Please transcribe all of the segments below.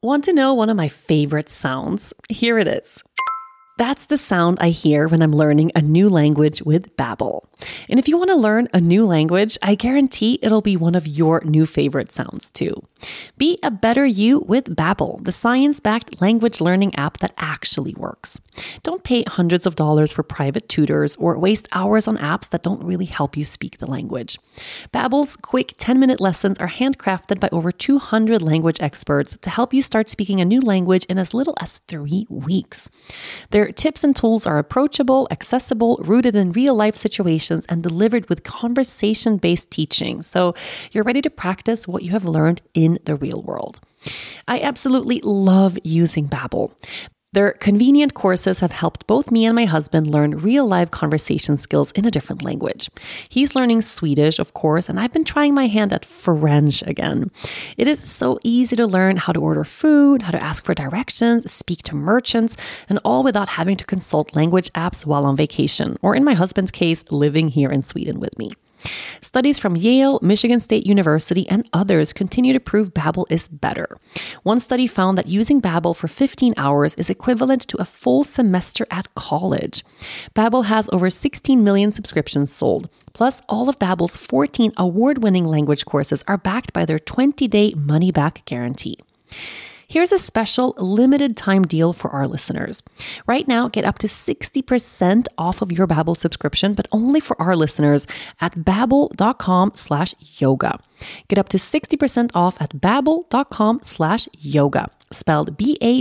Want to know one of my favorite sounds? Here it is. That's the sound I hear when I'm learning a new language with Babbel. And if you want to learn a new language, I guarantee it'll be one of your new favorite sounds too. Be a better you with Babbel, the science-backed language learning app that actually works. Don't pay hundreds of dollars for private tutors or waste hours on apps that don't really help you speak the language. Babbel's quick 10-minute lessons are handcrafted by over 200 language experts to help you start speaking a new language in as little as 3 weeks. Their tips and tools are approachable, accessible, rooted in real-life situations, and delivered with conversation-based teaching, so you're ready to practice what you have learned in the real world. I absolutely love using Babbel. Their convenient courses have helped both me and my husband learn real-life conversation skills in a different language. He's learning Swedish, of course, and I've been trying my hand at French again. It is so easy to learn how to order food, how to ask for directions, speak to merchants, and all without having to consult language apps while on vacation, or in my husband's case, living here in Sweden with me. Studies from Yale, Michigan State University, and others continue to prove Babbel is better. One study found that using Babbel for 15 hours is equivalent to a full semester at college. Babbel has over 16 million subscriptions sold. Plus, all of Babbel's 14 award-winning language courses are backed by their 20-day money-back guarantee. Here's a special limited time deal for our listeners. Right now, get up to 60% off of your Babbel subscription, but only for our listeners at babbel.com/yoga. Get up to 60% off at babbel.com/yoga, spelled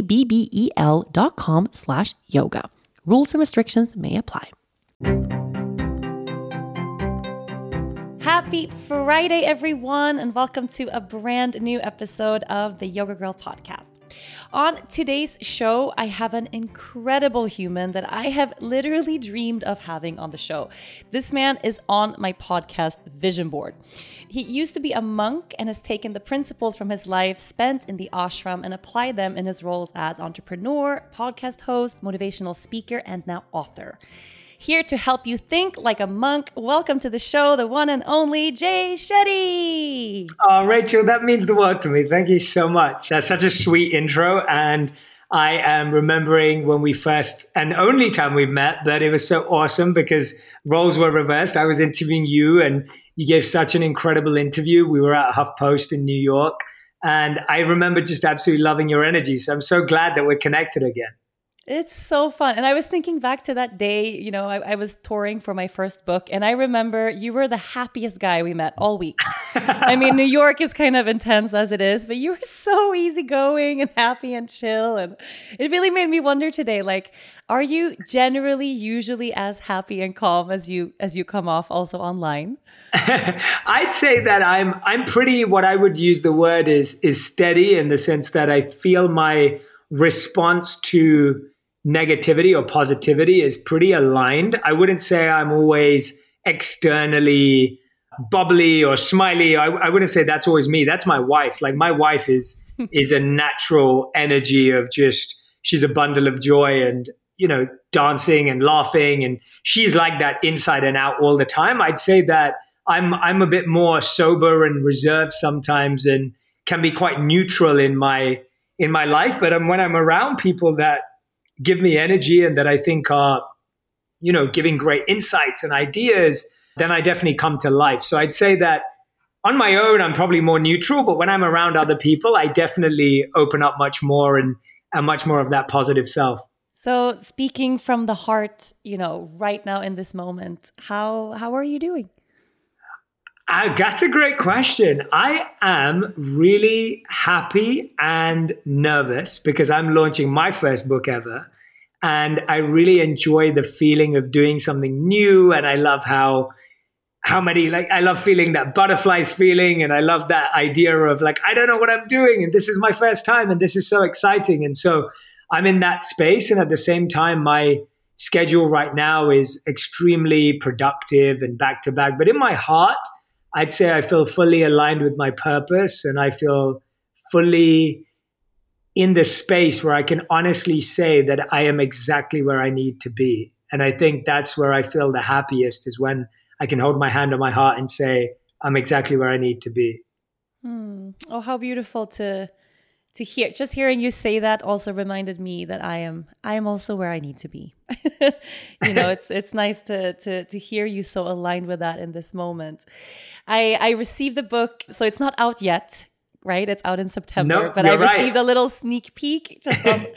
BABBEL.com/yoga. Rules and restrictions may apply. Happy Friday, everyone, and welcome to a brand new episode of the Yoga Girl podcast. On today's show, I have an incredible human that I have literally dreamed of having on the show. This man is on my podcast vision board. He used to be a monk and has taken the principles from his life spent in the ashram and applied them in his roles as entrepreneur, podcast host, motivational speaker, and now author. Here to help you think like a monk, welcome to the show, the one and only Jay Shetty. Oh, Rachel, that means the world to me. Thank you so much. That's such a sweet intro. And I am remembering when we first and only time we met that it was so awesome because roles were reversed. I was interviewing you and you gave such an incredible interview. We were at HuffPost in New York. And I remember just absolutely loving your energy. So I'm so glad that we're connected again. It's so fun. And I was thinking back to that day, I was touring for my first book and I remember you were the happiest guy we met all week. I mean, New York is kind of intense as it is, but you were so easygoing and happy and chill. And it really made me wonder today, are you generally usually as happy and calm as you come off also online? I'd say that I'm pretty, what I would use the word is steady in the sense that I feel my response to negativity or positivity is pretty aligned. I wouldn't say I'm always externally bubbly or smiley. I wouldn't say that's always me. That's my wife. Like my wife is a natural energy of she's a bundle of joy and, dancing and laughing. And she's like that inside and out all the time. I'd say that I'm a bit more sober and reserved sometimes and can be quite neutral in my life. But when I'm around people that give me energy and that I think are, giving great insights and ideas, then I definitely come to life. So I'd say that on my own, I'm probably more neutral, but when I'm around other people, I definitely open up much more and much more of that positive self. So speaking from the heart, right now in this moment, how are you doing? That's a great question. I am really happy and nervous because I'm launching my first book ever. And I really enjoy the feeling of doing something new. And I love I love feeling that butterflies feeling. And I love that idea of I don't know what I'm doing. And this is my first time. And this is so exciting. And so I'm in that space. And at the same time, my schedule right now is extremely productive and back to back. But in my heart, I'd say I feel fully aligned with my purpose and I feel fully in the space where I can honestly say that I am exactly where I need to be. And I think that's where I feel the happiest is when I can hold my hand on my heart and say, I'm exactly where I need to be. Oh, how beautiful to To hearing you say that also reminded me that I am also where I need to be. It's nice to hear you so aligned with that in this moment. I received the book, so it's not out yet, right? It's out in September, but I received a little sneak peek just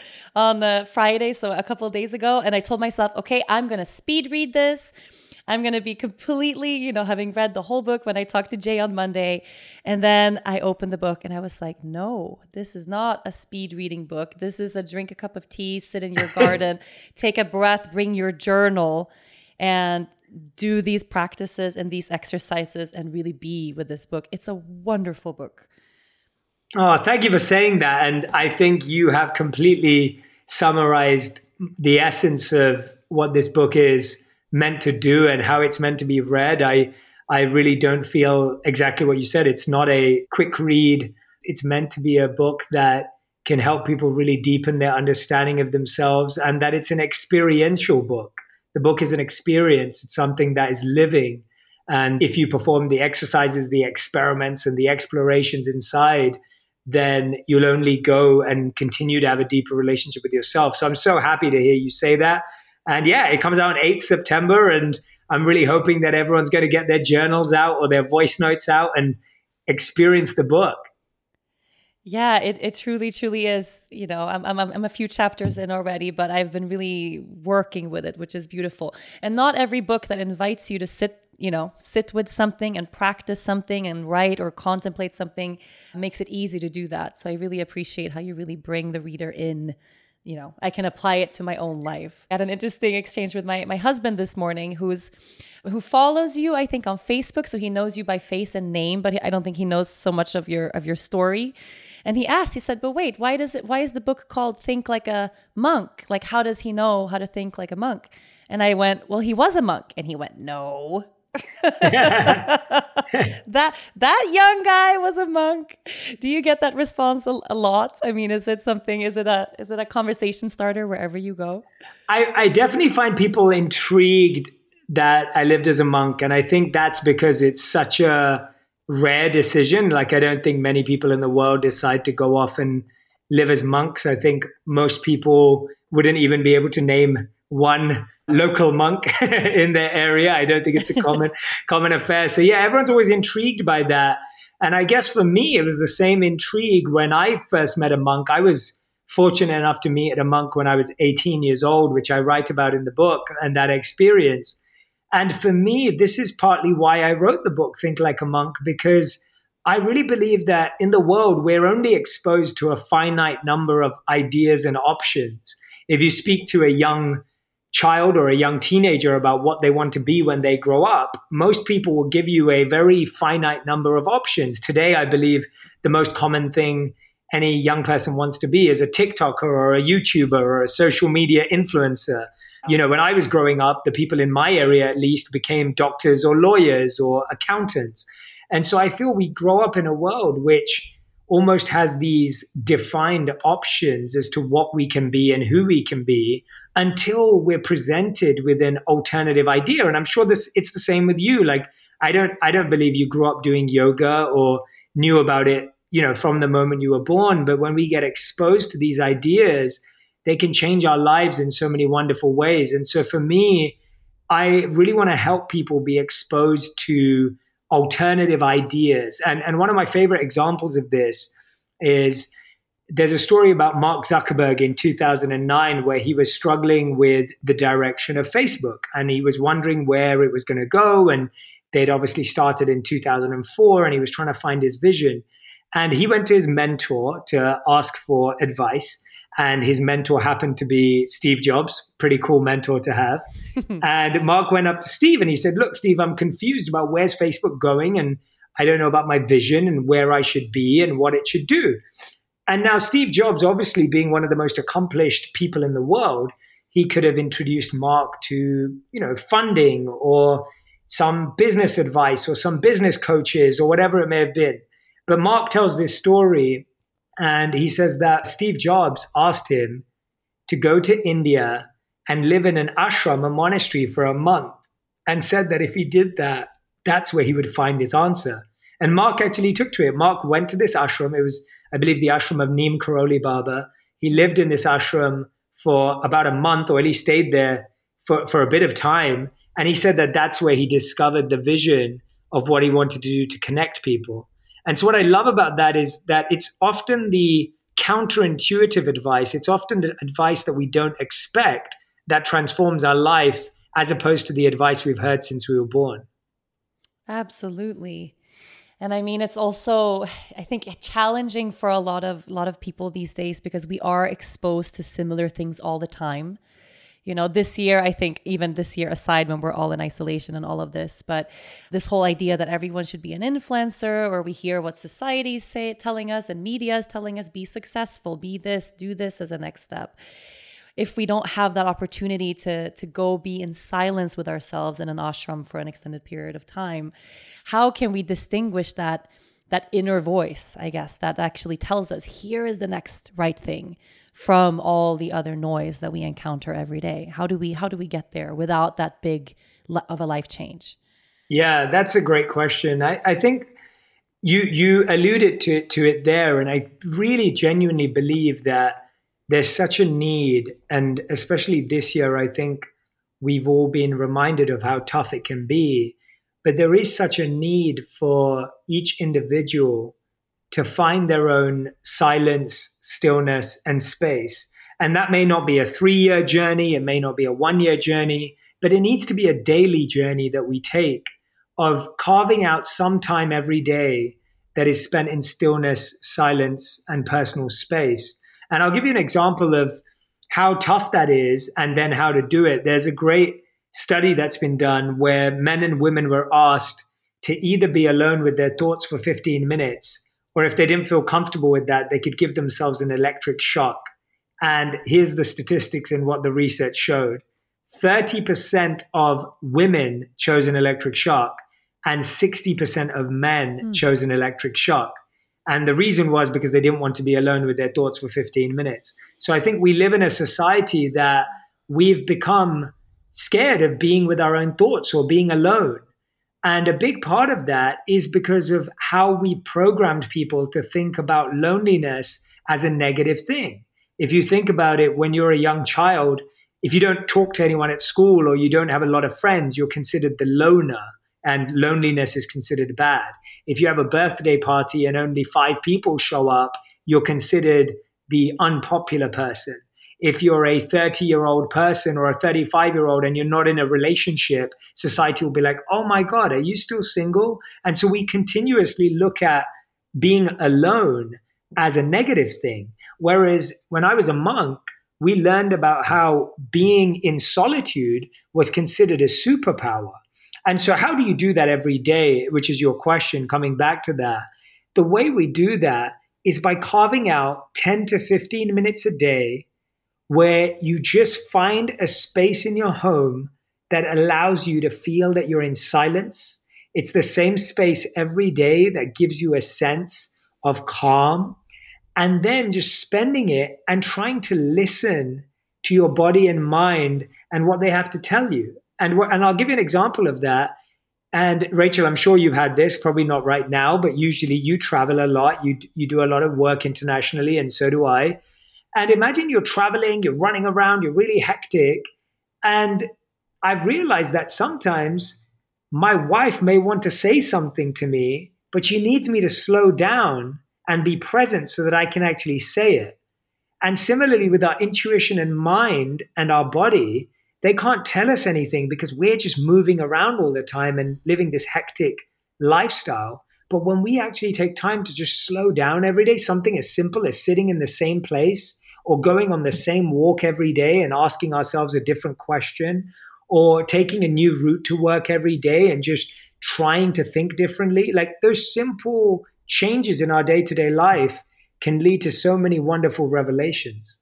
on Friday, so a couple of days ago, and I told myself, okay, I'm gonna speed read this. I'm going to be completely, having read the whole book when I talked to Jay on Monday. And then I opened the book and I was like, no, this is not a speed reading book. This is a drink a cup of tea, sit in your garden, take a breath, bring your journal, and do these practices and these exercises and really be with this book. It's a wonderful book. Oh, thank you for saying that. And I think you have completely summarized the essence of what this book is meant to do and how it's meant to be read. I really don't feel exactly what you said. It's not a quick read. It's meant to be a book that can help people really deepen their understanding of themselves, and that it's an experiential book. The book is an experience. It's something that is living. And if you perform the exercises, the experiments, and the explorations inside, then you'll only go and continue to have a deeper relationship with yourself. So I'm so happy to hear you say that. And yeah, it comes out on 8th September, and I'm really hoping that everyone's going to get their journals out or their voice notes out and experience the book. Yeah, it truly, truly is. I'm a few chapters in already, but I've been really working with it, which is beautiful. And not every book that invites you to sit with something and practice something and write or contemplate something makes it easy to do that. So I really appreciate how you really bring the reader in. I can apply it to my own life. I had an interesting exchange with my husband this morning, who follows you, I think, on Facebook. So he knows you by face and name, but I don't think he knows so much of your story. And he said, but wait, why is the book called Think Like a Monk? Like, how does he know how to think like a monk? And I went, well, he was a monk. And he went, no. that young guy was a monk. Do you get that response a lot? I mean, is it a conversation starter wherever you go? I definitely find people intrigued that I lived as a monk, and I think that's because it's such a rare decision. Like, I don't think many people in the world decide to go off and live as monks. I think most people wouldn't even be able to name one local monk in their area. I don't think it's a common affair. So yeah, everyone's always intrigued by that. And I guess for me, it was the same intrigue when I first met a monk. I was fortunate enough to meet a monk when I was 18 years old, which I write about in the book, and that experience. And for me, this is partly why I wrote the book, Think Like a Monk, because I really believe that in the world, we're only exposed to a finite number of ideas and options. If you speak to a young child or a young teenager about what they want to be when they grow up, most people will give you a very finite number of options. Today, I believe the most common thing any young person wants to be is a TikToker or a YouTuber or a social media influencer. When I was growing up, the people in my area at least became doctors or lawyers or accountants. And so I feel we grow up in a world which almost has these defined options as to what we can be and who we can be until we're presented with an alternative idea. And I'm sure it's the same with you. Like, I don't believe you grew up doing yoga or knew about it, from the moment you were born. But when we get exposed to these ideas, they can change our lives in so many wonderful ways. And so for me, I really want to help people be exposed to alternative ideas. And one of my favorite examples of this is there's a story about Mark Zuckerberg in 2009 where he was struggling with the direction of Facebook, and he was wondering where it was going to go. And they'd obviously started in 2004, and he was trying to find his vision. And he went to his mentor to ask for advice. And his mentor happened to be Steve Jobs, pretty cool mentor to have. And Mark went up to Steve and he said, look, Steve, I'm confused about where's Facebook going, and I don't know about my vision and where I should be and what it should do. And now Steve Jobs, obviously being one of the most accomplished people in the world, he could have introduced Mark to, funding or some business advice or some business coaches or whatever it may have been. But Mark tells this story, and he says that Steve Jobs asked him to go to India and live in an ashram, a monastery, for a month, and said that if he did that, that's where he would find his answer. And Mark actually took to it. Mark went to this ashram. It was I believe the ashram of Neem Karoli Baba. He lived in this ashram for about a month, or at least stayed there for a bit of time. And he said that that's where he discovered the vision of what he wanted to do to connect people. And so what I love about that is that it's often the counterintuitive advice. It's often the advice that we don't expect that transforms our life, as opposed to the advice we've heard since we were born. Absolutely. And I mean, it's also, I think, challenging for a lot of people these days, because we are exposed to similar things all the time. You know, this year, I think even this year aside, when we're all in isolation and all of this, but this whole idea that everyone should be an influencer, or we hear what society's telling us and media is telling us, be successful, be this, do this as a next step. If we don't have that opportunity to go be in silence with ourselves in an ashram for an extended period of time, how can we distinguish that inner voice, I guess, that actually tells us here is the next right thing, from all the other noise that we encounter every day? How do we get there without that big of a life change? Yeah, that's a great question. I think you alluded to it there, and I really genuinely believe that there's such a need, and especially this year, I think we've all been reminded of how tough it can be. But there is such a need for each individual to find their own silence, stillness, and space. And that may not be a 3-year journey, it may not be a 1-year journey, but it needs to be a daily journey that we take, of carving out some time every day that is spent in stillness, silence, and personal space. And I'll give you an example of how tough that is, and then how to do it. There's a great study that's been done where men and women were asked to either be alone with their thoughts for 15 minutes, or if they didn't feel comfortable with that, they could give themselves an electric shock. And here's the statistics and what the research showed. 30% of women chose an electric shock, and 60% of men chose an electric shock. And the reason was because they didn't want to be alone with their thoughts for 15 minutes. So I think we live in a society that we've become scared of being with our own thoughts or being alone. And a big part of that is because of how we programmed people to think about loneliness as a negative thing. If you think about it, when you're a young child, if you don't talk to anyone at school or you don't have a lot of friends, you're considered the loner, and loneliness is considered bad. If you have a birthday party and only 5 people show up, you're considered the unpopular person. If you're a 30-year-old person or a 35-year-old and you're not in a relationship, society will be like, oh my God, are you still single? And so we continuously look at being alone as a negative thing. Whereas when I was a monk, we learned about how being in solitude was considered a superpower. And so how do you do that every day, which is your question, coming back to that? The way we do that is by carving out 10 to 15 minutes a day where you just find a space in your home that allows you to feel that you're in silence. It's the same space every day that gives you a sense of calm. And then just spending it and trying to listen to your body and mind and what they have to tell you. And I'll give you an example of that. And Rachel, I'm sure you've had this, probably not right now, but usually you travel a lot. You do a lot of work internationally, and so do I. And imagine you're traveling, you're running around, you're really hectic. And I've realized that sometimes my wife may want to say something to me, but she needs me to slow down and be present so that I can actually say it. And similarly with our intuition and mind and our body, they can't tell us anything because we're just moving around all the time and living this hectic lifestyle. But when we actually take time to just slow down every day, something as simple as sitting in the same place or going on the same walk every day and asking ourselves a different question, or taking a new route to work every day and just trying to think differently, like those simple changes in our day-to-day life can lead to so many wonderful revelations.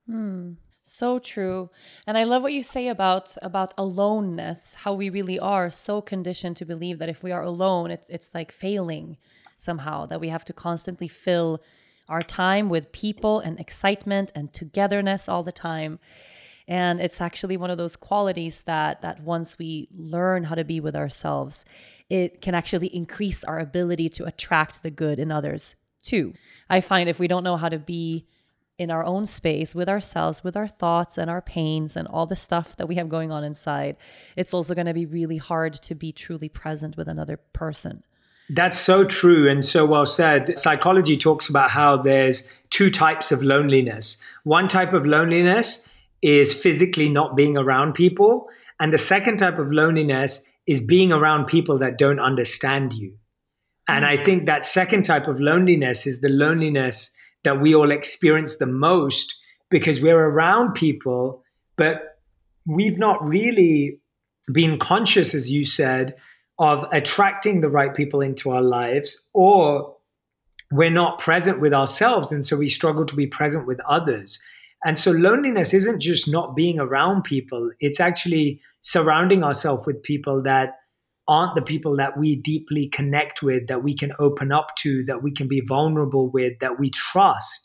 So true. And I love what you say about aloneness, how we really are so conditioned to believe that if we are alone, it's like failing somehow, that we have to constantly fill our time with people and excitement and togetherness all the time. And it's actually one of those qualities that once we learn how to be with ourselves, it can actually increase our ability to attract the good in others too. I find if we don't know how to be in our own space with ourselves, with our thoughts and our pains and all the stuff that we have going on inside, it's also going to be really hard to be truly present with another person. That's so true and so well said. Psychology talks about how there's two types of loneliness. One type of loneliness is physically not being around people. And the second type of loneliness is being around people that don't understand you. And I think that second type of loneliness is the loneliness that we all experience the most because we're around people, but we've not really been conscious, as you said, of attracting the right people into our lives, or we're not present with ourselves. And so we struggle to be present with others. And so loneliness isn't just not being around people. It's actually surrounding ourselves with people that aren't the people that we deeply connect with, that we can open up to, that we can be vulnerable with, that we trust.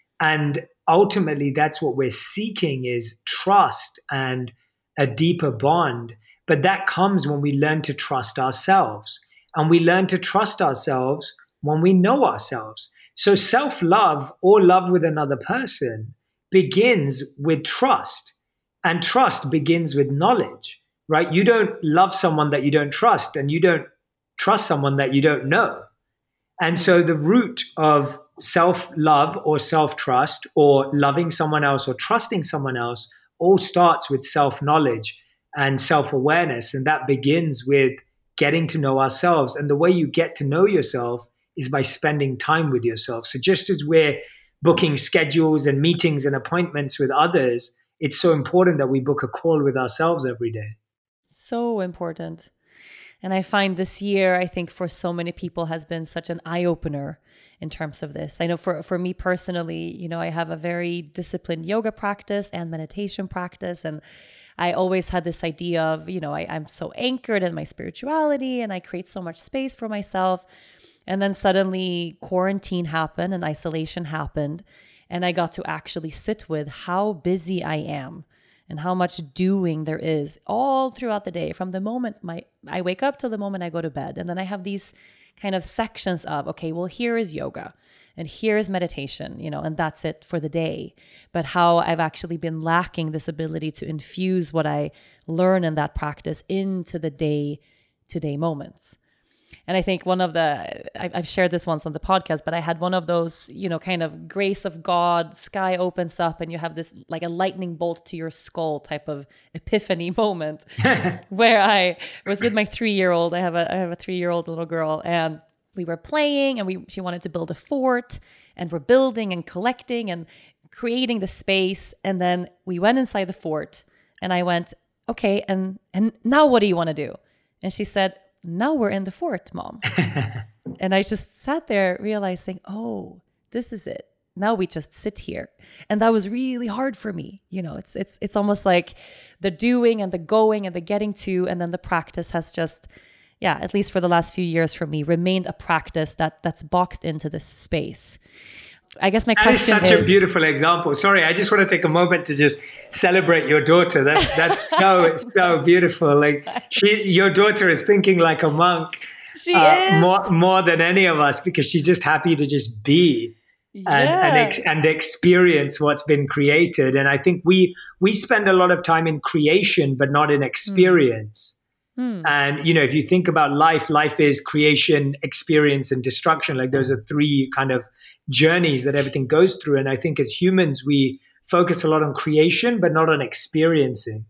And ultimately, that's what we're seeking is trust and a deeper bond. But that comes when we learn to trust ourselves. And we learn to trust ourselves when we know ourselves. So self-love or love with another person begins with trust. And trust begins with knowledge. Right? You don't love someone that you don't trust, and you don't trust someone that you don't know. And so the root of self-love or self-trust or loving someone else or trusting someone else all starts with self-knowledge and self-awareness. And that begins with getting to know ourselves. And the way you get to know yourself is by spending time with yourself. So just as we're booking schedules and meetings and appointments with others, it's so important that we book a call with ourselves every day. So important. And I find this year, I think for so many people has been such an eye-opener in terms of this. I know for me personally, I have a very disciplined yoga practice and meditation practice. And I always had this idea of, I'm so anchored in my spirituality and I create so much space for myself. And then suddenly quarantine happened and isolation happened. And I got to actually sit with how busy I am and how much doing there is all throughout the day, from the moment I wake up till the moment I go to bed. And then I have these kind of sections of, okay, well, here is yoga and here is meditation, and that's it for the day. But how I've actually been lacking this ability to infuse what I learn in that practice into the day-to-day moments. And I think I've shared this once on the podcast, but I had one of those, kind of grace of God, sky opens up and you have this like a lightning bolt to your skull type of epiphany moment where I was with my 3-year-old. I have a 3-year-old little girl, and we were playing and she wanted to build a fort, and we're building and collecting and creating the space. And then we went inside the fort and I went, okay, and now what do you want to do? And she said, now we're in the fort, Mom. And I just sat there realizing, oh, this is it. Now we just sit here. And that was really hard for me. It's almost like the doing and the going and the getting to, and then the practice has just, at least for the last few years for me, remained a practice that's boxed into this space. I guess my question is... That is such a beautiful example. Sorry, I just want to take a moment to just celebrate your daughter. That's so beautiful. Like your daughter is thinking like a monk. She is more than any of us, because she's just happy to just be and experience what's been created. And I think we spend a lot of time in creation, but not in experience. And if you think about life is creation, experience, and destruction. Like those are three kind of journeys that everything goes through. And I think as humans, we focus a lot on creation, but not on experiencing.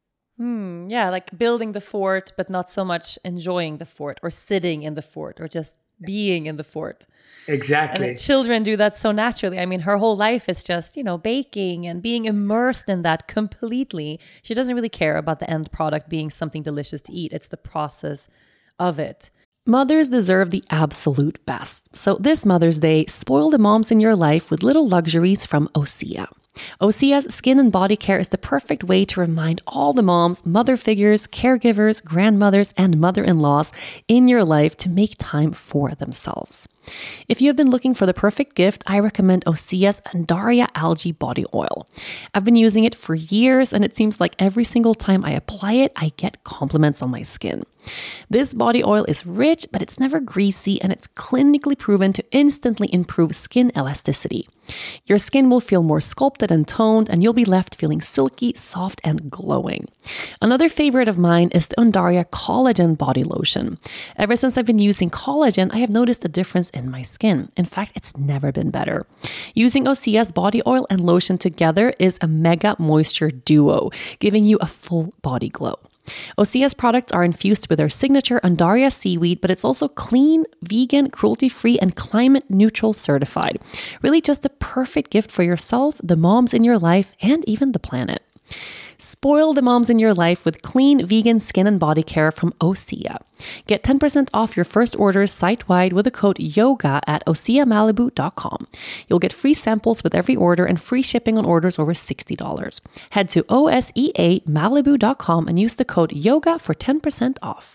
Like building the fort, but not so much enjoying the fort or sitting in the fort or just being in the fort. Exactly. And children do that so naturally. I mean, her whole life is just, baking and being immersed in that completely. She doesn't really care about the end product being something delicious to eat. It's the process of it. Mothers deserve the absolute best. So this Mother's Day, spoil the moms in your life with little luxuries from Osea. Osea's skin and body care is the perfect way to remind all the moms, mother figures, caregivers, grandmothers, and mother-in-laws in your life to make time for themselves. If you have been looking for the perfect gift, I recommend Osea's Andaria Algae Body Oil. I've been using it for years, and it seems like every single time I apply it, I get compliments on my skin. This body oil is rich, but it's never greasy, and it's clinically proven to instantly improve skin elasticity. Your skin will feel more sculpted and toned, and you'll be left feeling silky, soft, and glowing. Another favorite of mine is the Undaria Collagen Body Lotion. Ever since I've been using collagen, I have noticed a difference in my skin. In fact, it's never been better. Using Osea's body oil and lotion together is a mega moisture duo, giving you a full body glow. Osea's products are infused with their signature Undaria seaweed, but it's also clean, vegan, cruelty-free, and climate-neutral certified. Really just a perfect gift for yourself, the moms in your life, and even the planet. Spoil the moms in your life with clean, vegan skin and body care from Osea. Get 10% off your first orders site-wide with the code YOGA at OseaMalibu.com. You'll get free samples with every order and free shipping on orders over $60. Head to OSEAMalibu.com and use the code YOGA for 10% off.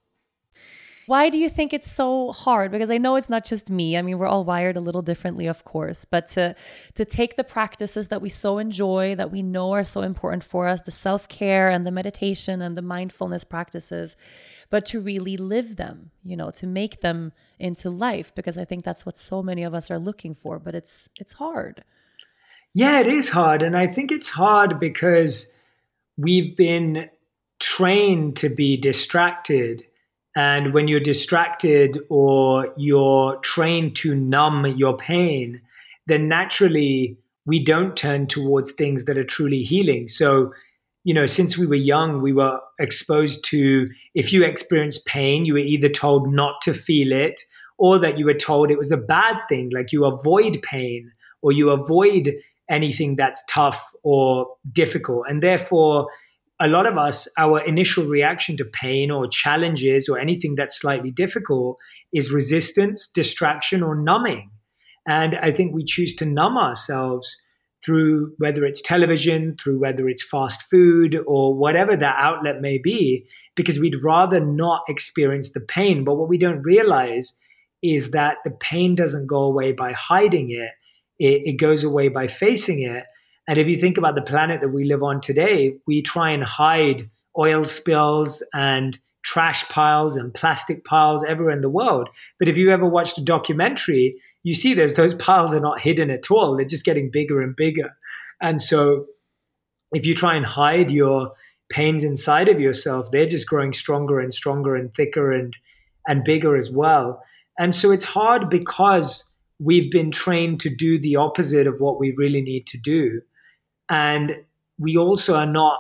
Why do you think it's so hard? Because I know it's not just me. I mean, we're all wired a little differently, of course. But to take the practices that we so enjoy, that we know are so important for us, the self-care and the meditation and the mindfulness practices, but to really live them, to make them into life, because I think that's what so many of us are looking for. But it's hard. Yeah, it is hard. And I think it's hard because we've been trained to be distracted. And when you're distracted or you're trained to numb your pain, then naturally we don't turn towards things that are truly healing. So, since we were young, we were exposed to, if you experienced pain, you were either told not to feel it, or that you were told it was a bad thing, like you avoid pain or you avoid anything that's tough or difficult. And therefore, a lot of us, our initial reaction to pain or challenges or anything that's slightly difficult is resistance, distraction, or numbing. And I think we choose to numb ourselves through whether it's television, through whether it's fast food, or whatever that outlet may be, because we'd rather not experience the pain. But what we don't realize is that the pain doesn't go away by hiding it. It goes away by facing it. And if you think about the planet that we live on today, we try and hide oil spills and trash piles and plastic piles everywhere in the world. But if you ever watched a documentary, you see those piles are not hidden at all. They're just getting bigger and bigger. And so if you try and hide your pains inside of yourself, they're just growing stronger and stronger and thicker and bigger as well. And so it's hard because we've been trained to do the opposite of what we really need to do. And we also are not,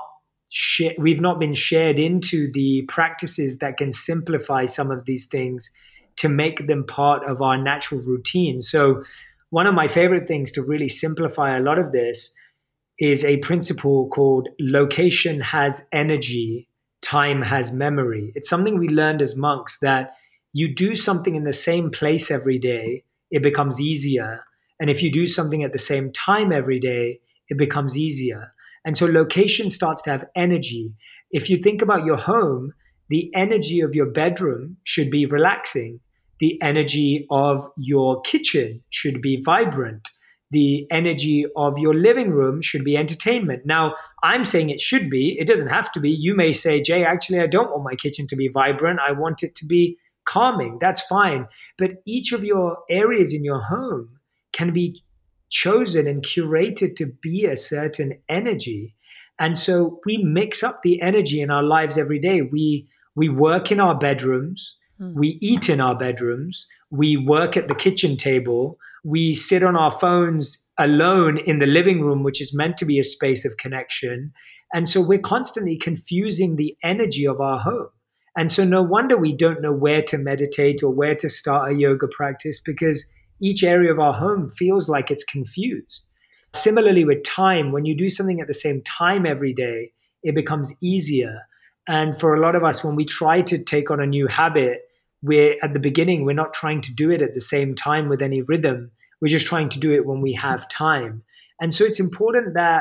we've not been shared into the practices that can simplify some of these things to make them part of our natural routine. So one of my favorite things to really simplify a lot of this is a principle called location has energy, time has memory. It's something we learned as monks, that you do something in the same place every day, it becomes easier. And if you do something at the same time every day, it becomes easier. And so location starts to have energy. If you think about your home, the energy of your bedroom should be relaxing. The energy of your kitchen should be vibrant. The energy of your living room should be entertainment. Now, I'm saying it should be. It doesn't have to be. You may say, Jay, actually, I don't want my kitchen to be vibrant. I want it to be calming. That's fine. But each of your areas in your home can be chosen and curated to be a certain energy. And so we mix up the energy in our lives every day. We work in our bedrooms. We eat in our bedrooms. We work at the kitchen table. We sit on our phones alone in the living room, which is meant to be a space of connection. And so we're constantly confusing the energy of our home. And so no wonder we don't know where to meditate or where to start a yoga practice, because each area of our home feels like it's confused. Similarly with time, when you do something at the same time every day, it becomes easier. And for a lot of us, when we try to take on a new habit, at the beginning, we're not trying to do it at the same time with any rhythm. We're just trying to do it when we have time. And so it's important that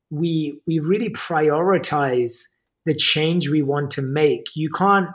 we really prioritize the change we want to make. You can't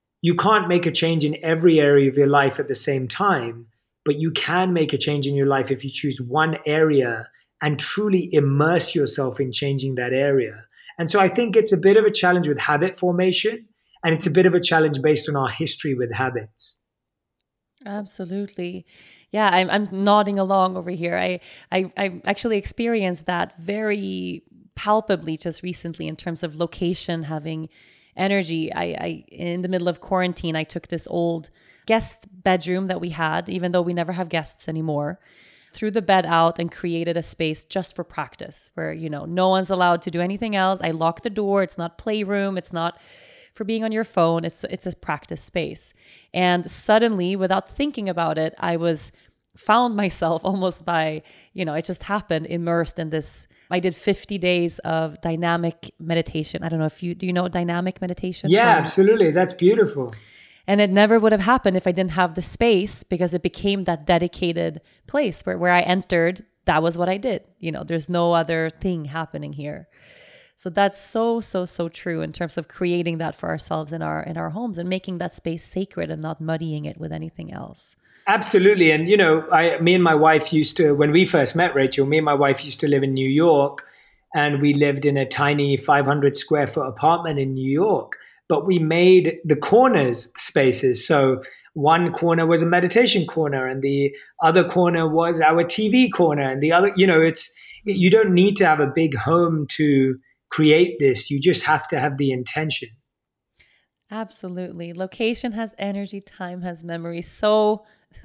make a change in every area of your life at the same time, but you can make a change in your life if you choose one area and truly immerse yourself in changing that area. And so I think it's a bit of a challenge with habit formation. And it's a bit of a challenge based on our history with habits. Absolutely. Yeah, I'm nodding along over here. I actually experienced that very palpably just recently in terms of location having energy. I in the middle of quarantine, I took this old guest bedroom that we had, even though we never have guests anymore, threw the bed out and created a space just for practice where, no one's allowed to do anything else. I locked the door. It's not playroom. It's not for being on your phone. It's a practice space. And suddenly, without thinking about it, found myself almost by, it just happened, immersed in this. I did 50 days of dynamic meditation. I don't know if do you know dynamic meditation? Yeah, absolutely. That's beautiful. And it never would have happened if I didn't have the space, because it became that dedicated place where I entered. That was what I did. There's no other thing happening here. So that's so, so, so true in terms of creating that for ourselves in our homes and making that space sacred and not muddying it with anything else. Absolutely. And, me and my wife when we first met, Rachel, me and my wife used to live in New York, and we lived in a tiny 500 square foot apartment in New York, but we made the corners spaces. So one corner was a meditation corner and the other corner was our TV corner. And the other, you don't need to have a big home to create this. You just have to have the intention. Absolutely. Location has energy, time has memory. So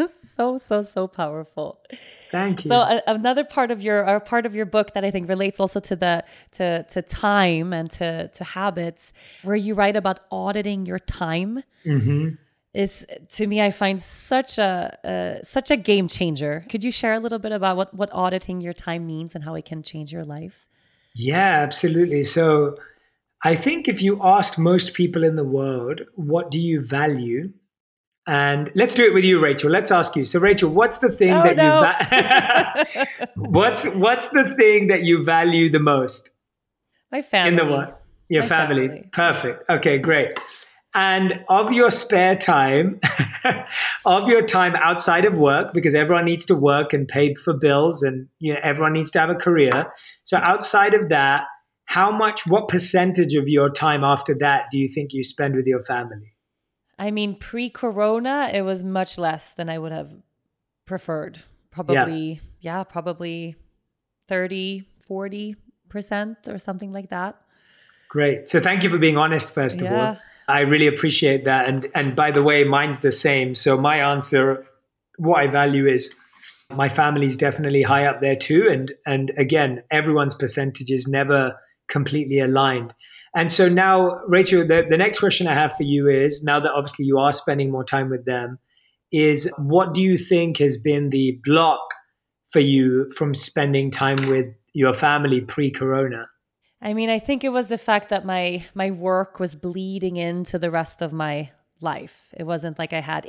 powerful. Thank you. So another part of your book that I think relates also to to time and to habits, where you write about auditing your time. Mm-hmm. It's, to me, I find such a game changer. Could you share a little bit about what auditing your time means and how it can change your life? Yeah, absolutely. So I think if you asked most people in the world, what do you value? And let's do it with you, Rachel. Let's ask you. So, Rachel, what's the thing what's the thing that you value the most? My family. In the world? Your family. Perfect. Okay, great. And of your spare time, of your time outside of work, because everyone needs to work and pay for bills, and everyone needs to have a career. So outside of that, what percentage of your time after that do you think you spend with your family? I mean, pre-corona, it was much less than I would have preferred. Probably 30, 40% or something like that. Great. So thank you for being honest, first of all. I really appreciate that. And by the way, mine's the same. So my answer, what I value is my family's definitely high up there too. And again, everyone's percentage is never completely aligned. And so now, Rachel, the next question I have for you is, now that obviously you are spending more time with them, is what do you think has been the block for you from spending time with your family pre-corona? I mean, I think it was the fact that my work was bleeding into the rest of my life. It wasn't like I had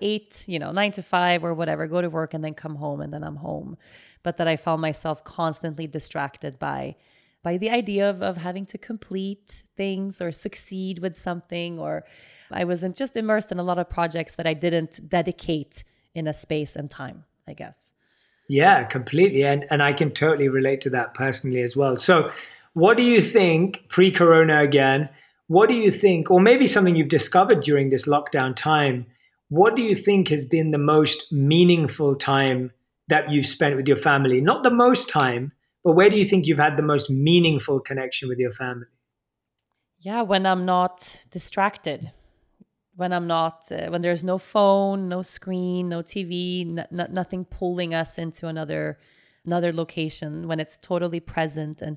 9 to 5 or whatever, go to work and then come home and then I'm home. But that I found myself constantly distracted by the idea of having to complete things or succeed with something, or I wasn't just immersed in a lot of projects that I didn't dedicate in a space and time, I guess. Yeah, completely. And I can totally relate to that personally as well. So what do you think, pre-corona again, what do you think, or maybe something you've discovered during this lockdown time, what do you think has been the most meaningful time that you've spent with your family? Not the most time, but where do you think you've had the most meaningful connection with your family? Yeah, when I'm not distracted, when there's no phone, no screen, no TV, nothing pulling us into another location, when it's totally present and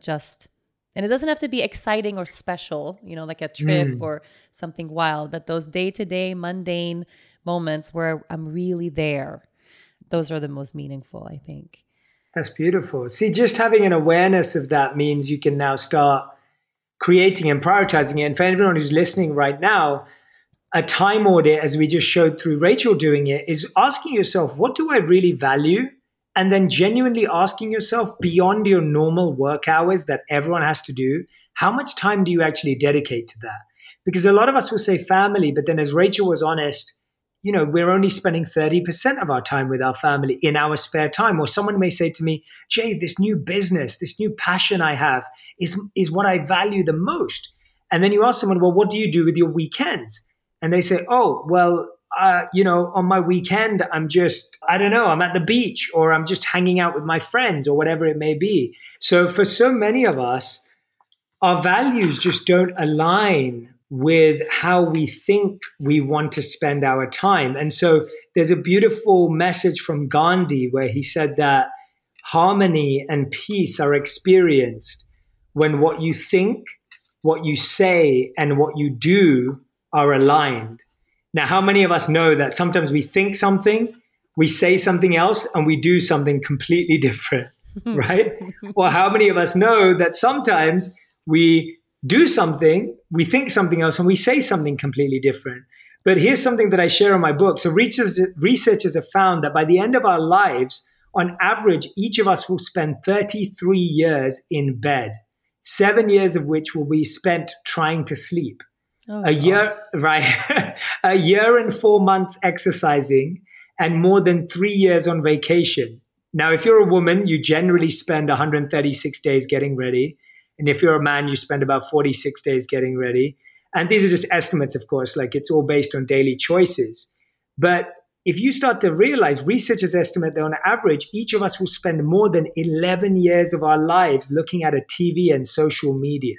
it doesn't have to be exciting or special, like a trip or something wild, but those day-to-day mundane moments where I'm really there, those are the most meaningful, I think. That's beautiful. See, just having an awareness of that means you can now start creating and prioritizing it. And for everyone who's listening right now, a time audit, as we just showed through Rachel doing it, is asking yourself, what do I really value? And then genuinely asking yourself, beyond your normal work hours that everyone has to do, how much time do you actually dedicate to that? Because a lot of us will say family, but then as Rachel was honest, we're only spending 30% of our time with our family in our spare time. Or someone may say to me, Jay, this new business, this new passion I have is what I value the most. And then you ask someone, well, what do you do with your weekends? And they say, oh, well, on my weekend, I'm at the beach, or I'm just hanging out with my friends, or whatever it may be. So for so many of us, our values just don't align with how we think we want to spend our time. And so there's a beautiful message from Gandhi where he said that harmony and peace are experienced when what you think, what you say, and what you do are aligned. Now, how many of us know that sometimes we think something, we say something else, and we do something completely different, right? Or how many of us know that sometimes we do something, we think something else, and we say something completely different? But here's something that I share in my book. So researchers have found that by the end of our lives, on average, each of us will spend 33 years in bed, 7 years of which will be spent trying to sleep. Oh, a year, right? A year and 4 months exercising, and more than 3 years on vacation. Now, if you're a woman, you generally spend 136 days getting ready. And if you're a man, you spend about 46 days getting ready. And these are just estimates, of course, like it's all based on daily choices. But if you start to realize, researchers estimate that on average, each of us will spend more than 11 years of our lives looking at a TV and social media,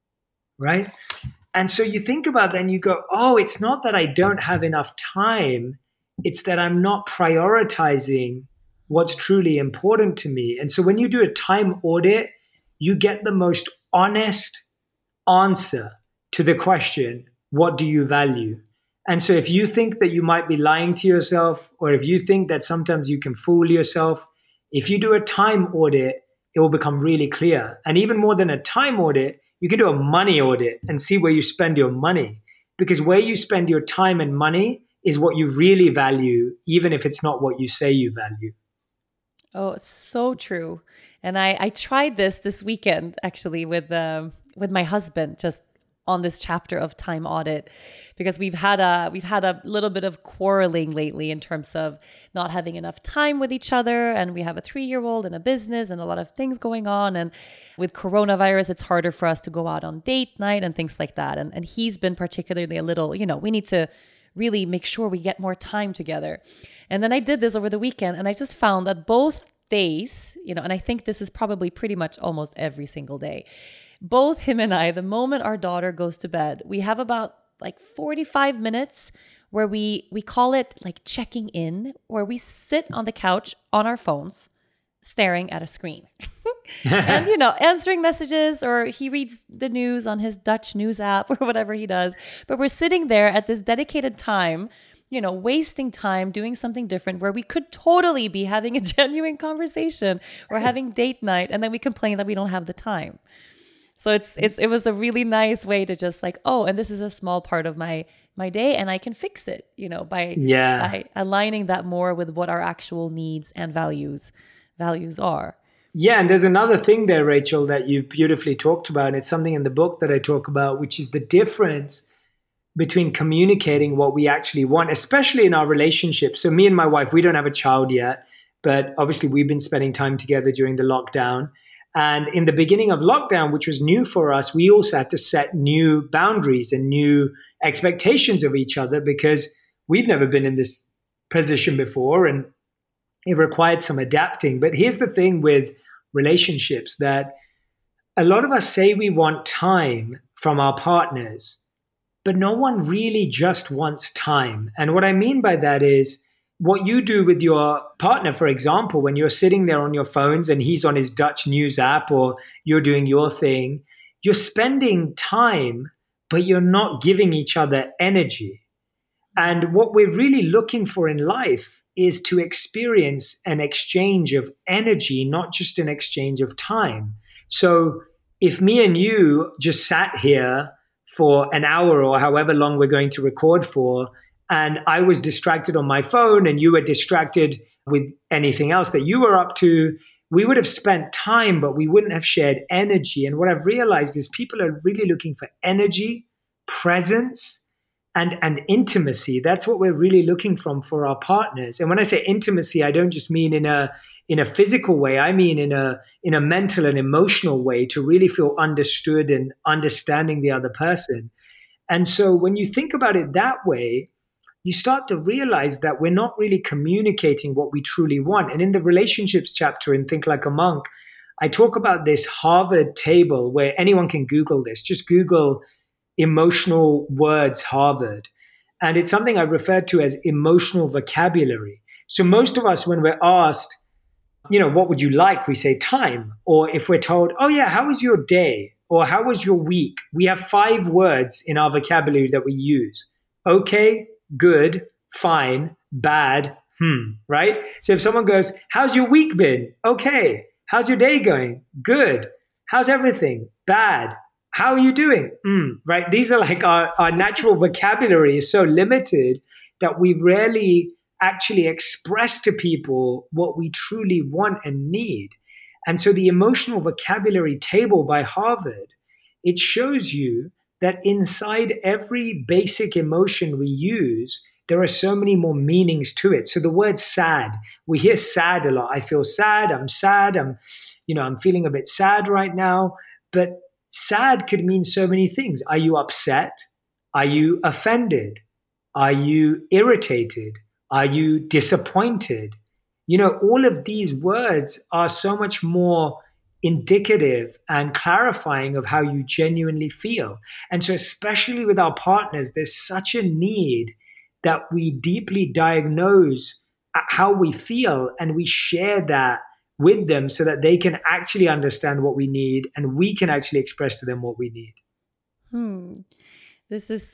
right? And so you think about that and you go, oh, it's not that I don't have enough time. It's that I'm not prioritizing what's truly important to me. And so when you do a time audit, you get the most honest answer to the question, what do you value? And so if you think that you might be lying to yourself, or if you think that sometimes you can fool yourself, if you do a time audit, it will become really clear. And even more than a time audit, you can do a money audit and see where you spend your money. Because where you spend your time and money is what you really value, even if it's not what you say you value. Oh, so true. And I tried this weekend actually with my husband, just on this chapter of time audit, because we've had a little bit of quarreling lately in terms of not having enough time with each other, and we have a 3-year-old and a business and a lot of things going on, and with coronavirus it's harder for us to go out on date night and things like that, and he's been particularly a little, we need to really make sure we get more time together. And then I did this over the weekend, and I just found that both days, and I think this is probably pretty much almost every single day, both him and I, the moment our daughter goes to bed, we have about like 45 minutes where we call it like checking in, where we sit on the couch on our phones, staring at a screen and, answering messages, or he reads the news on his Dutch news app or whatever he does. But we're sitting there at this dedicated time, wasting time doing something different, where we could totally be having a genuine conversation or having date night. And then we complain that we don't have the time. So it was a really nice way to just like, oh, and this is a small part of my day, and I can fix it, by aligning that more with what our actual needs and values are. Yeah, and there's another thing there, Rachel, that you've beautifully talked about, and it's something in the book that I talk about, which is the difference between communicating what we actually want, especially in our relationship. So me and my wife, we don't have a child yet, but obviously we've been spending time together during the lockdown. And in the beginning of lockdown, which was new for us, we also had to set new boundaries and new expectations of each other, because we've never been in this position before, and it required some adapting. But here's the thing with relationships, that a lot of us say we want time from our partners, but no one really just wants time. And what I mean by that is, what you do with your partner, for example, when you're sitting there on your phones and he's on his Dutch news app, or you're doing your thing, you're spending time, but you're not giving each other energy. And what we're really looking for in life is to experience an exchange of energy, not just an exchange of time. So if me and you just sat here for an hour or however long we're going to record for, and I was distracted on my phone and you were distracted with anything else that you were up to, we would have spent time, but we wouldn't have shared energy. And what I've realized is people are really looking for energy, presence, and intimacy. That's what we're really looking for our partners. And when I say intimacy, I don't just mean in a physical way. I mean in a mental and emotional way, to really feel understood and understanding the other person. And so when you think about it that way, you start to realize that we're not really communicating what we truly want. And in the relationships chapter in Think Like a Monk, I talk about this Harvard table where anyone can Google this. Just Google emotional words Harvard. And it's something I refer to as emotional vocabulary. So most of us, when we're asked, what would you like? We say time. Or if we're told, oh yeah, how was your day? Or how was your week? We have 5 words in our vocabulary that we use. Okay, good, fine, bad, right? So if someone goes, how's your week been? Okay. How's your day going? Good. How's everything? Bad. How are you doing? Right? These are like our natural vocabulary is so limited that we rarely actually express to people what we truly want and need. And so the emotional vocabulary table by Harvard, it shows you that inside every basic emotion we use, there are so many more meanings to it. So the word sad, we hear sad a lot. I feel sad. I'm sad. I'm feeling a bit sad right now. But sad could mean so many things. Are you upset? Are you offended? Are you irritated? Are you disappointed? All of these words are so much more indicative and clarifying of how you genuinely feel. And so especially with our partners, there's such a need that we deeply diagnose how we feel and we share that with them so that they can actually understand what we need and we can actually express to them what we need. This is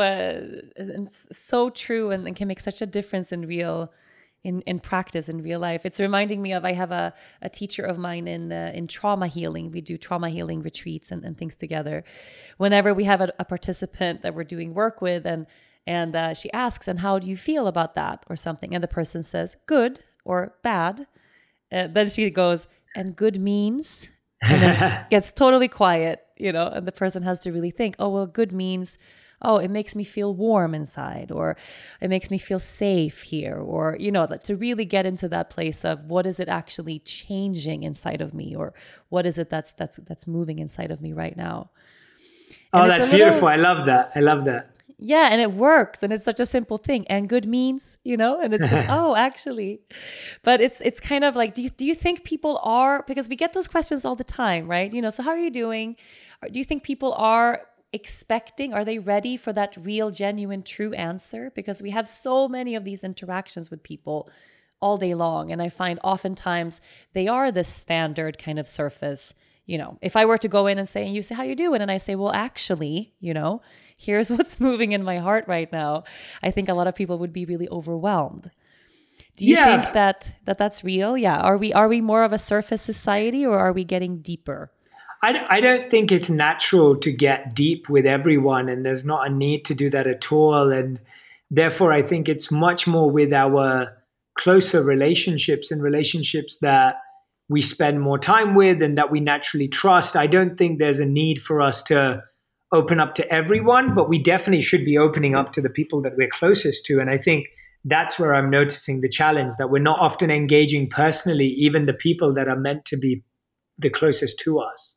so true and can make such a difference in practice in real life. It's reminding me of, I have a teacher of mine in trauma healing. We do trauma healing retreats and things together. Whenever we have a participant that we're doing work with and she asks, and how do you feel about that or something? And the person says, good or bad. Then she goes, and good means, and then gets totally quiet, and the person has to really think, oh, well, good means, oh, it makes me feel warm inside, or it makes me feel safe here, or, to really get into that place of what is it actually changing inside of me, or what is it that's moving inside of me right now. And that's beautiful. I love that. Yeah, and it works, and it's such a simple thing. And good means, and it's just, oh, actually. But it's kind of like, do you think people are, because we get those questions all the time, right? So how are you doing? Or do you think people are expecting, are they ready for that real, genuine, true answer? Because we have so many of these interactions with people all day long. And I find oftentimes they are the standard kind of surface. If I were to go in and say, and you say, how you doing? And I say, well, actually, here's what's moving in my heart right now. I think a lot of people would be really overwhelmed. Do you think that's real? Yeah. Are we more of a surface society, or are we getting deeper? I don't think it's natural to get deep with everyone, and there's not a need to do that at all. And therefore, I think it's much more with our closer relationships and relationships that we spend more time with and that we naturally trust. I don't think there's a need for us to open up to everyone, but we definitely should be opening up to the people that we're closest to. And I think that's where I'm noticing the challenge, that we're not often engaging personally, even the people that are meant to be the closest to us.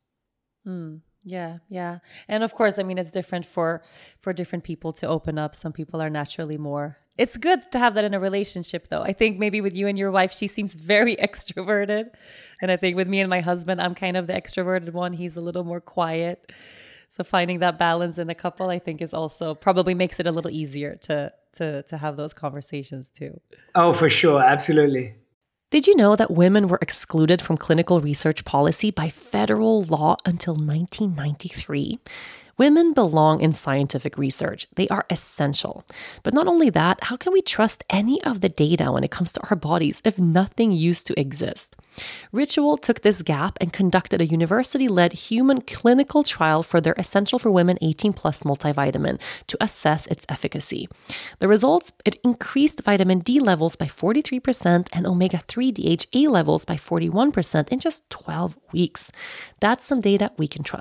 Yeah. And of course, I mean, it's different for different people to open up. Some people are naturally more. It's good to have that in a relationship, though. I think maybe with you and your wife, she seems very extroverted. And I think with me and my husband, I'm kind of the extroverted one. He's a little more quiet. So finding that balance in a couple, I think, is also probably makes it a little easier to have those conversations too. Oh, for sure. Absolutely. Did you know that women were excluded from clinical research policy by federal law until 1993? Women belong in scientific research. They are essential. But not only that, how can we trust any of the data when it comes to our bodies if nothing used to exist? Ritual took this gap and conducted a university-led human clinical trial for their Essential for Women 18 Plus multivitamin to assess its efficacy. The results, it increased vitamin D levels by 43% and omega-3 DHA levels by 41% in just 12 weeks. That's some data we can trust.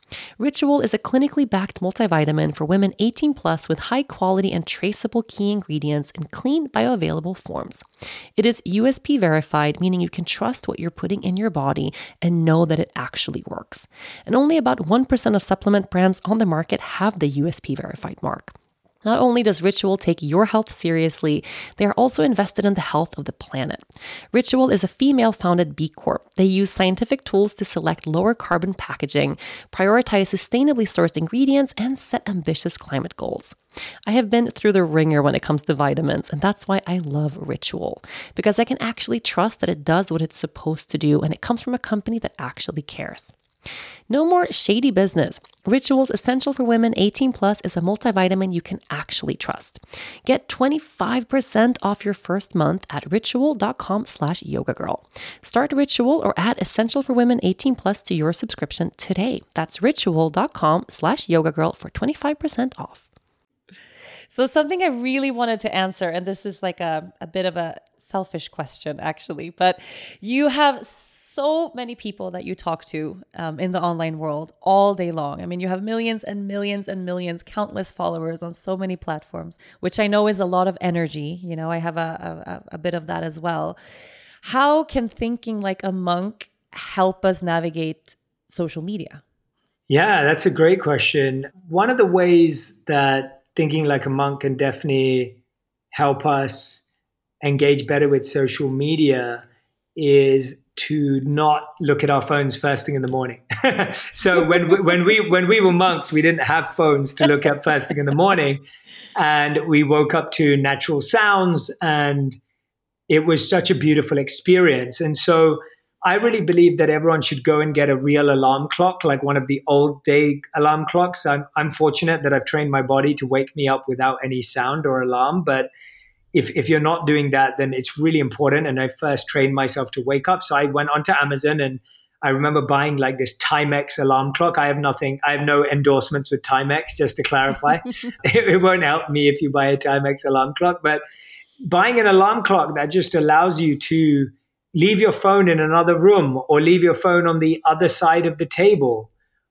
Ritual is a clinically backed multivitamin for women 18 plus with high quality and traceable key ingredients in clean, bioavailable forms. It is USP verified, meaning you can trust what you're putting in your body and know that it actually works. And only about 1% of supplement brands on the market have the USP verified mark. Not only does Ritual take your health seriously, they are also invested in the health of the planet. Ritual is a female-founded B Corp. They use scientific tools to select lower carbon packaging, prioritize sustainably sourced ingredients, and set ambitious climate goals. I have been through the ringer when it comes to vitamins, and that's why I love Ritual, because I can actually trust that it does what it's supposed to do, and it comes from a company that actually cares. No more shady business. Ritual's Essential for Women 18 Plus is a multivitamin you can actually trust. Get 25% off your first month at ritual.com/yogagirl. Start Ritual or add Essential for Women 18 Plus to your subscription today. That's ritual.com/yogagirl for 25% off. So something I really wanted to answer, and this is like a bit of a selfish question actually, but you have so many people that you talk to in the online world all day long. I mean, you have millions and millions and millions, countless followers on so many platforms, which I know is a lot of energy. You know, I have a bit of that as well. How can thinking like a monk help us navigate social media? Yeah, that's a great question. One of the ways that thinking like a monk can definitely help us engage better with social media is to not look at our phones first thing in the morning. So when we were monks, we didn't have phones to look at first thing in the morning, and we woke up to natural sounds, and it was such a beautiful experience. And so I really believe that everyone should go and get a real alarm clock, like one of the old day alarm clocks. I'm fortunate that I've trained my body to wake me up without any sound or alarm. But if you're not doing that, then it's really important. And I first trained myself to wake up. So I went onto Amazon, and I remember buying like this Timex alarm clock. I have no endorsements with Timex, just to clarify. It won't help me if you buy a Timex alarm clock. But buying an alarm clock that just allows you to leave your phone in another room, or leave your phone on the other side of the table,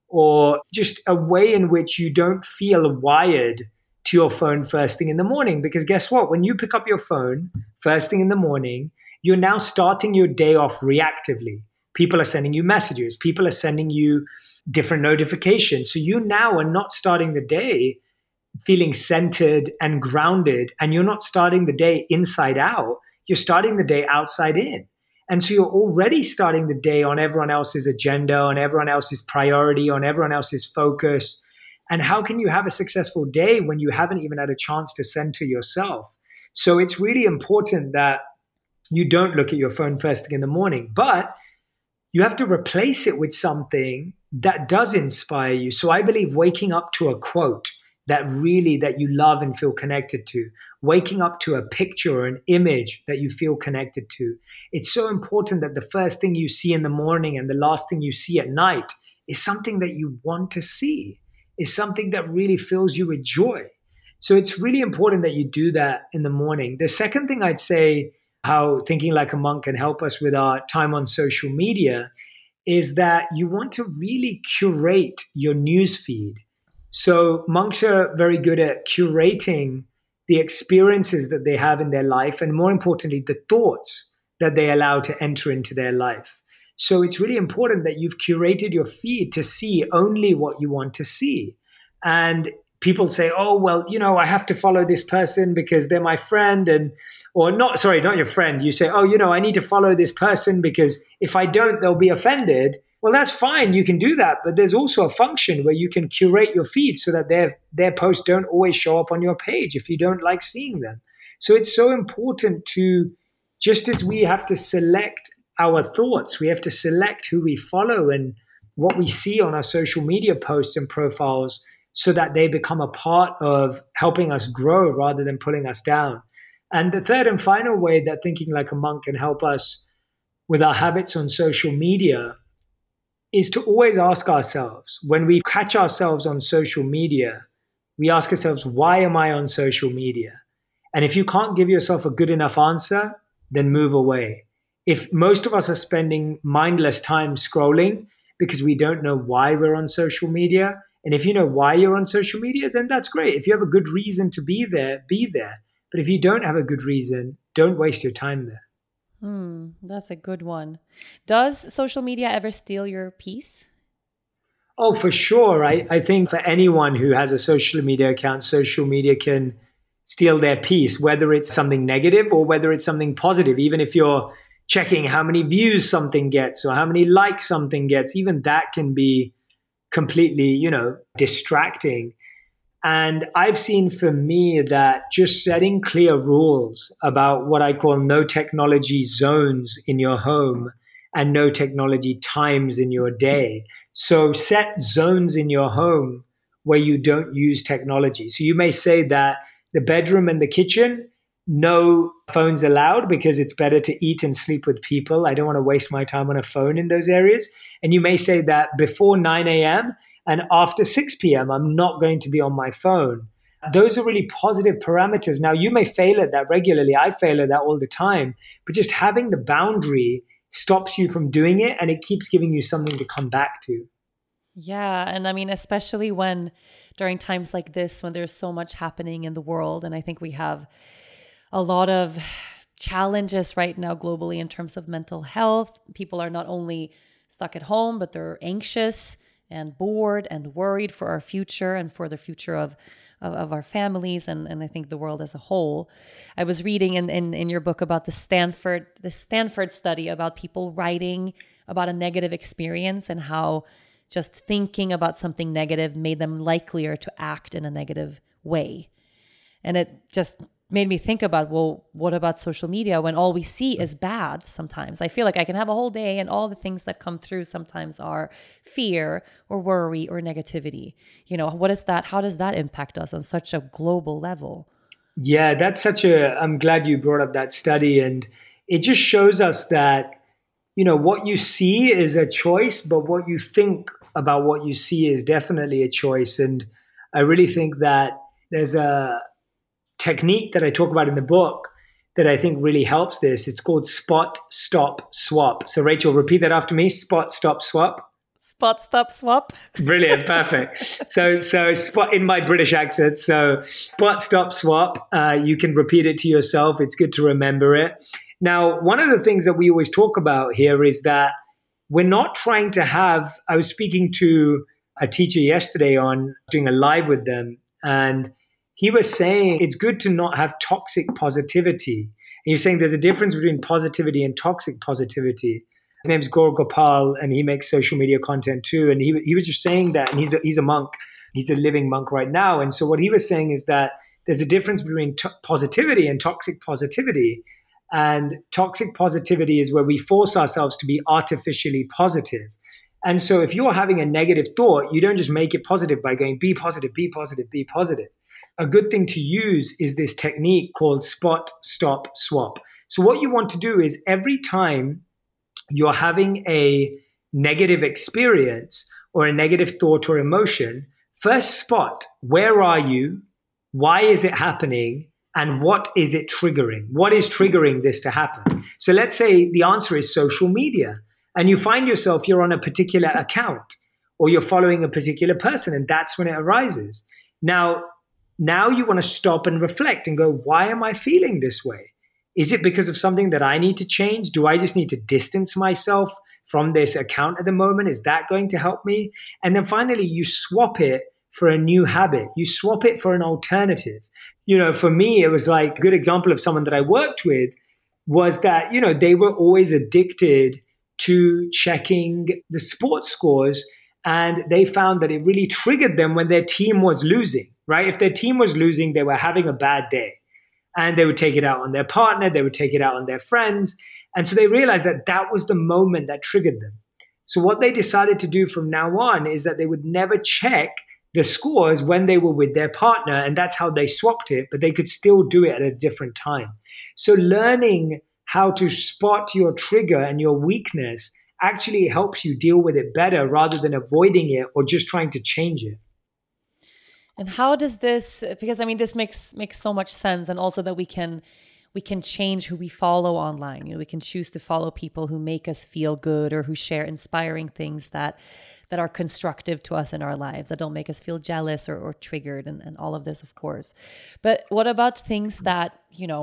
or just a way in which you don't feel wired to your phone first thing in the morning. Because guess what? When you pick up your phone first thing in the morning, you're now starting your day off reactively. People are sending you messages. People are sending you different notifications. So you now are not starting the day feeling centered and grounded, and you're not starting the day inside out. You're starting the day outside in. And so you're already starting the day on everyone else's agenda, on everyone else's priority, on everyone else's focus. And how can you have a successful day when you haven't even had a chance to center yourself? So it's really important that you don't look at your phone first thing in the morning, but you have to replace it with something that does inspire you. So I believe waking up to a quote that you love and feel connected to, waking up to a picture or an image that you feel connected to. It's so important that the first thing you see in the morning and the last thing you see at night is something that you want to see, is something that really fills you with joy. So it's really important that you do that in the morning. The second thing I'd say, how thinking like a monk can help us with our time on social media, is that you want to really curate your news feed. So monks are very good at curating the experiences that they have in their life, and more importantly, the thoughts that they allow to enter into their life. So it's really important that you've curated your feed to see only what you want to see. And people say, oh, well, I have to follow this person because they're my friend, not your friend. You say, oh, I need to follow this person because if I don't, they'll be offended. Well, that's fine. You can do that. But there's also a function where you can curate your feed so that their posts don't always show up on your page if you don't like seeing them. So it's so important to, just as we have to select our thoughts, we have to select who we follow and what we see on our social media posts and profiles so that they become a part of helping us grow rather than pulling us down. And the third and final way that thinking like a monk can help us with our habits on social media is to always ask ourselves, when we catch ourselves on social media, we ask ourselves, why am I on social media? And if you can't give yourself a good enough answer, then move away. If most of us are spending mindless time scrolling because we don't know why we're on social media. And if you know why you're on social media, then that's great. If you have a good reason to be there, be there. But if you don't have a good reason, don't waste your time there. That's a good one. Does social media ever steal your peace? Oh, for sure. I think for anyone who has a social media account, social media can steal their peace, whether it's something negative or whether it's something positive. Even if you're checking how many views something gets or how many likes something gets, even that can be completely, distracting. And I've seen for me that just setting clear rules about what I call no technology zones in your home and no technology times in your day. So set zones in your home where you don't use technology. So you may say that the bedroom and the kitchen, no phones allowed because it's better to eat and sleep with people. I don't want to waste my time on a phone in those areas. And you may say that before 9 a.m. and after 6 p.m., I'm not going to be on my phone. Those are really positive parameters. Now, you may fail at that regularly. I fail at that all the time. But just having the boundary stops you from doing it, and it keeps giving you something to come back to. Yeah. And I mean, especially when during times like this, when there's so much happening in the world, and I think we have a lot of challenges right now globally in terms of mental health. People are not only stuck at home, but they're anxious and bored and worried for our future and for the future of our families and I think the world as a whole. I was reading in your book about the Stanford study about people writing about a negative experience and how just thinking about something negative made them likelier to act in a negative way. And it just made me think about, well, what about social media when all we see is bad sometimes? I feel like I can have a whole day and all the things that come through sometimes are fear or worry or negativity. What is that? How does that impact us on such a global level? Yeah, I'm glad you brought up that study. And it just shows us that, what you see is a choice, but what you think about what you see is definitely a choice. And I really think that there's a technique that I talk about in the book that I think really helps this. It's called spot, stop, swap. So Rachel, repeat that after me. Spot, stop, swap. Spot, stop, swap. Brilliant. Perfect. So spot in my British accent. So spot, stop, swap. You can repeat it to yourself. It's good to remember it. Now, one of the things that we always talk about here is that we're not trying to I was speaking to a teacher yesterday on doing a live with them, and he was saying it's good to not have toxic positivity. And he's saying there's a difference between positivity and toxic positivity. His name's Gaur Gopal, and he makes social media content too. And he was just saying that, and he's a monk. He's a living monk right now. And so what he was saying is that there's a difference between positivity and toxic positivity. And toxic positivity is where we force ourselves to be artificially positive. And so if you're having a negative thought, you don't just make it positive by going, be positive, be positive, be positive. A good thing to use is this technique called spot, stop, swap. So what you want to do is every time you're having a negative experience or a negative thought or emotion, first spot, where are you? Why is it happening? And what is it triggering? What is triggering this to happen? So let's say the answer is social media, and you find yourself, you're on a particular account or you're following a particular person, and that's when it arises. Now you want to stop and reflect and go, why am I feeling this way? Is it because of something that I need to change? Do I just need to distance myself from this account at the moment? Is that going to help me? And then finally, you swap it for a new habit. You swap it for an alternative. For me, it was like a good example of someone that I worked with was that, they were always addicted to checking the sports scores. And they found that it really triggered them when their team was losing, right? If their team was losing, they were having a bad day. And they would take it out on their partner. They would take it out on their friends. And so they realized that that was the moment that triggered them. So what they decided to do from now on is that they would never check the scores when they were with their partner. And that's how they swapped it, but they could still do it at a different time. So learning how to spot your trigger and your weakness actually helps you deal with it better rather than avoiding it or just trying to change it. And how does this, because I mean, this makes so much sense. And also that we can we can change who we follow online. We can choose to follow people who make us feel good or who share inspiring things that are constructive to us in our lives, that don't make us feel jealous or triggered, and all of this, of course. But what about things that,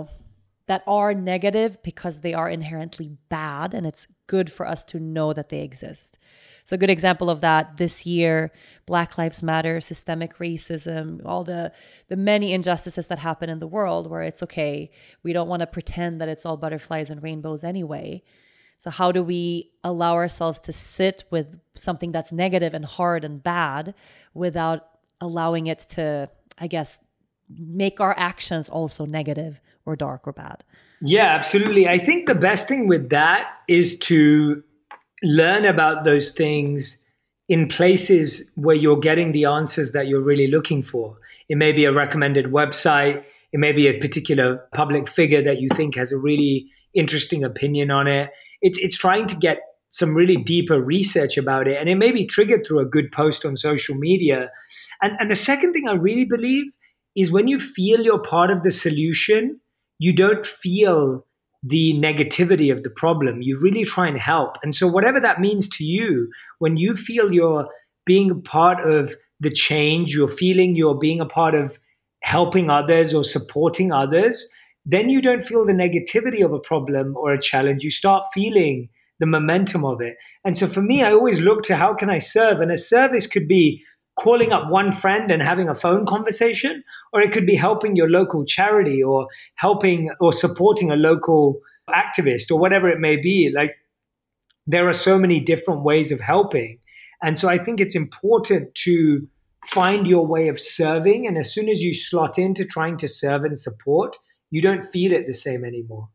that are negative because they are inherently bad, and it's good for us to know that they exist? So a good example of that this year, Black Lives Matter, systemic racism, all the many injustices that happen in the world, where it's okay, we don't want to pretend that it's all butterflies and rainbows anyway. So how do we allow ourselves to sit with something that's negative and hard and bad without allowing it to, I guess, make our actions also negative or dark or bad? Yeah, absolutely. I think the best thing with that is to learn about those things in places where you're getting the answers that you're really looking for. It may be a recommended website. It may be a particular public figure that you think has a really interesting opinion on it. It's trying to get some really deeper research about it. And it may be triggered through a good post on social media. And the second thing I really believe is when you feel you're part of the solution, you don't feel the negativity of the problem. You really try and help. And so whatever that means to you, when you feel you're being a part of the change, you're feeling you're being a part of helping others or supporting others, then you don't feel the negativity of a problem or a challenge. You start feeling the momentum of it. And so for me, I always look to how can I serve? And a service could be calling up one friend and having a phone conversation, or it could be helping your local charity or helping or supporting a local activist or whatever it may be. Like, there are so many different ways of helping. And so I think it's important to find your way of serving. And as soon as you slot into trying to serve and support, you don't feel it the same anymore.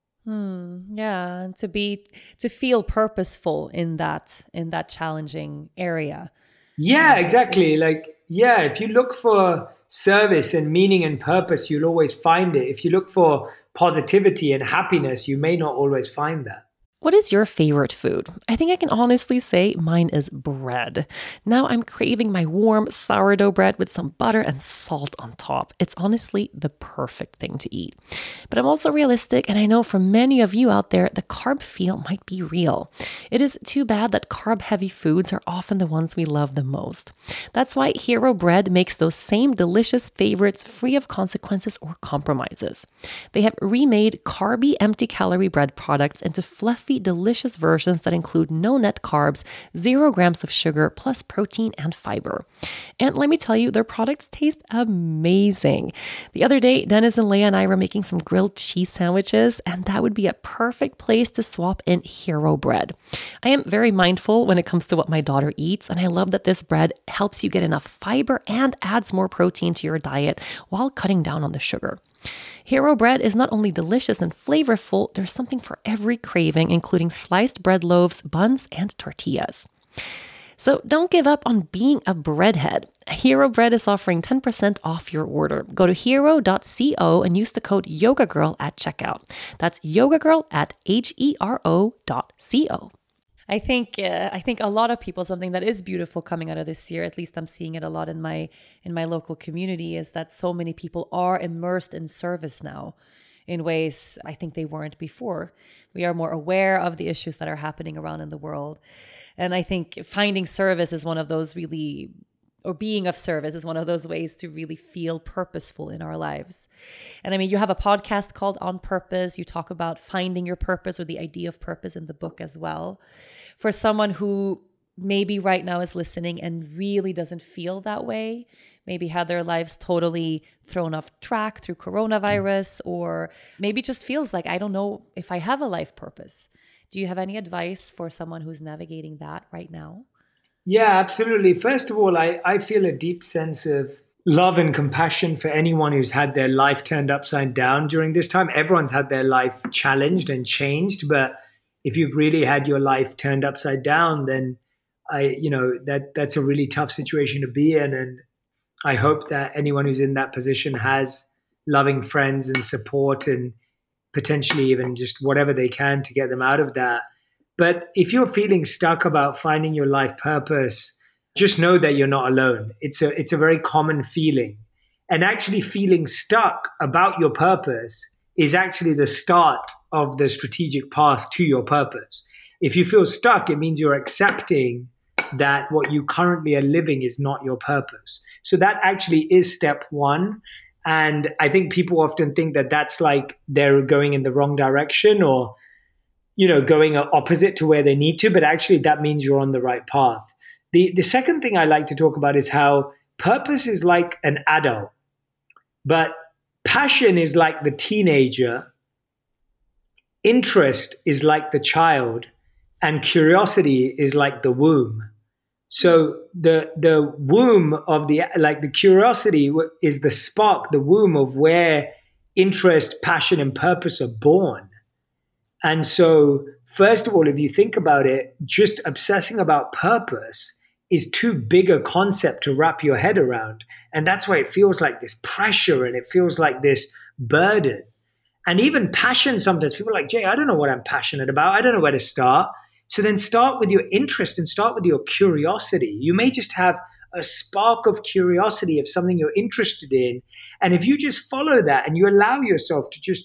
Yeah, and to feel purposeful in that challenging area. Yeah, exactly. If you look for service and meaning and purpose, you'll always find it. If you look for positivity and happiness, you may not always find that. What is your favorite food? I think I can honestly say mine is bread. Now I'm craving my warm sourdough bread with some butter and salt on top. It's honestly the perfect thing to eat. But I'm also realistic, and I know for many of you out there, the carb feel might be real. It is too bad that carb-heavy foods are often the ones we love the most. That's why Hero Bread makes those same delicious favorites free of consequences or compromises. They have remade carby, empty-calorie bread products into fluffy, delicious versions that include no net carbs, 0 grams of sugar, plus protein and fiber. And let me tell you, their products taste amazing. The other day, Dennis and Leia and I were making some grilled cheese sandwiches, and that would be a perfect place to swap in Hero Bread. I am very mindful when it comes to what my daughter eats, and I love that this bread helps you get enough fiber and adds more protein to your diet while cutting down on the sugar. Hero Bread is not only delicious and flavorful, there's something for every craving, including sliced bread loaves, buns, and tortillas. So don't give up on being a breadhead. Hero Bread is offering 10% off your order. Go to hero.co and use the code YogaGirl at checkout. That's YogaGirl at hero.co. I think a lot of people, something that is beautiful coming out of this year, at least I'm seeing it a lot in my local community, is that so many people are immersed in service now in ways I think they weren't before. We are more aware of the issues that are happening around in the world. And I think finding service is one of those or being of service is one of those ways to really feel purposeful in our lives. And I mean, you have a podcast called On Purpose. You talk about finding your purpose or the idea of purpose in the book as well. For someone who maybe right now is listening and really doesn't feel that way, maybe had their lives totally thrown off track through coronavirus, or maybe just feels like, I don't know if I have a life purpose. Do you have any advice for someone who's navigating that right now? Yeah, absolutely. First of all, I feel a deep sense of love and compassion for anyone who's had their life turned upside down during this time. Everyone's had their life challenged and changed, but if you've really had your life turned upside down, then that's a really tough situation to be in. And I hope that anyone who's in that position has loving friends and support and potentially even just whatever they can to get them out of that. But if you're feeling stuck about finding your life purpose, just know that you're not alone. It's a very common feeling. And actually feeling stuck about your purpose is actually the start of the strategic path to your purpose. If you feel stuck, it means you're accepting that what you currently are living is not your purpose. So that actually is step one. And I think people often think that that's like they're going in the wrong direction or, going opposite to where they need to. But actually, that means you're on the right path. The second thing I like to talk about is how purpose is like an adult, but passion is like the teenager, interest is like the child, and curiosity is like the womb. So the womb of the curiosity is the spark, the womb of where interest, passion, and purpose are born. And so, first of all, if you think about it, just obsessing about purpose is too big a concept to wrap your head around. And that's why it feels like this pressure and it feels like this burden. And even passion, sometimes people are like, Jay, I don't know what I'm passionate about. I don't know where to start. So then start with your interest and start with your curiosity. You may just have a spark of curiosity of something you're interested in. And if you just follow that and you allow yourself to just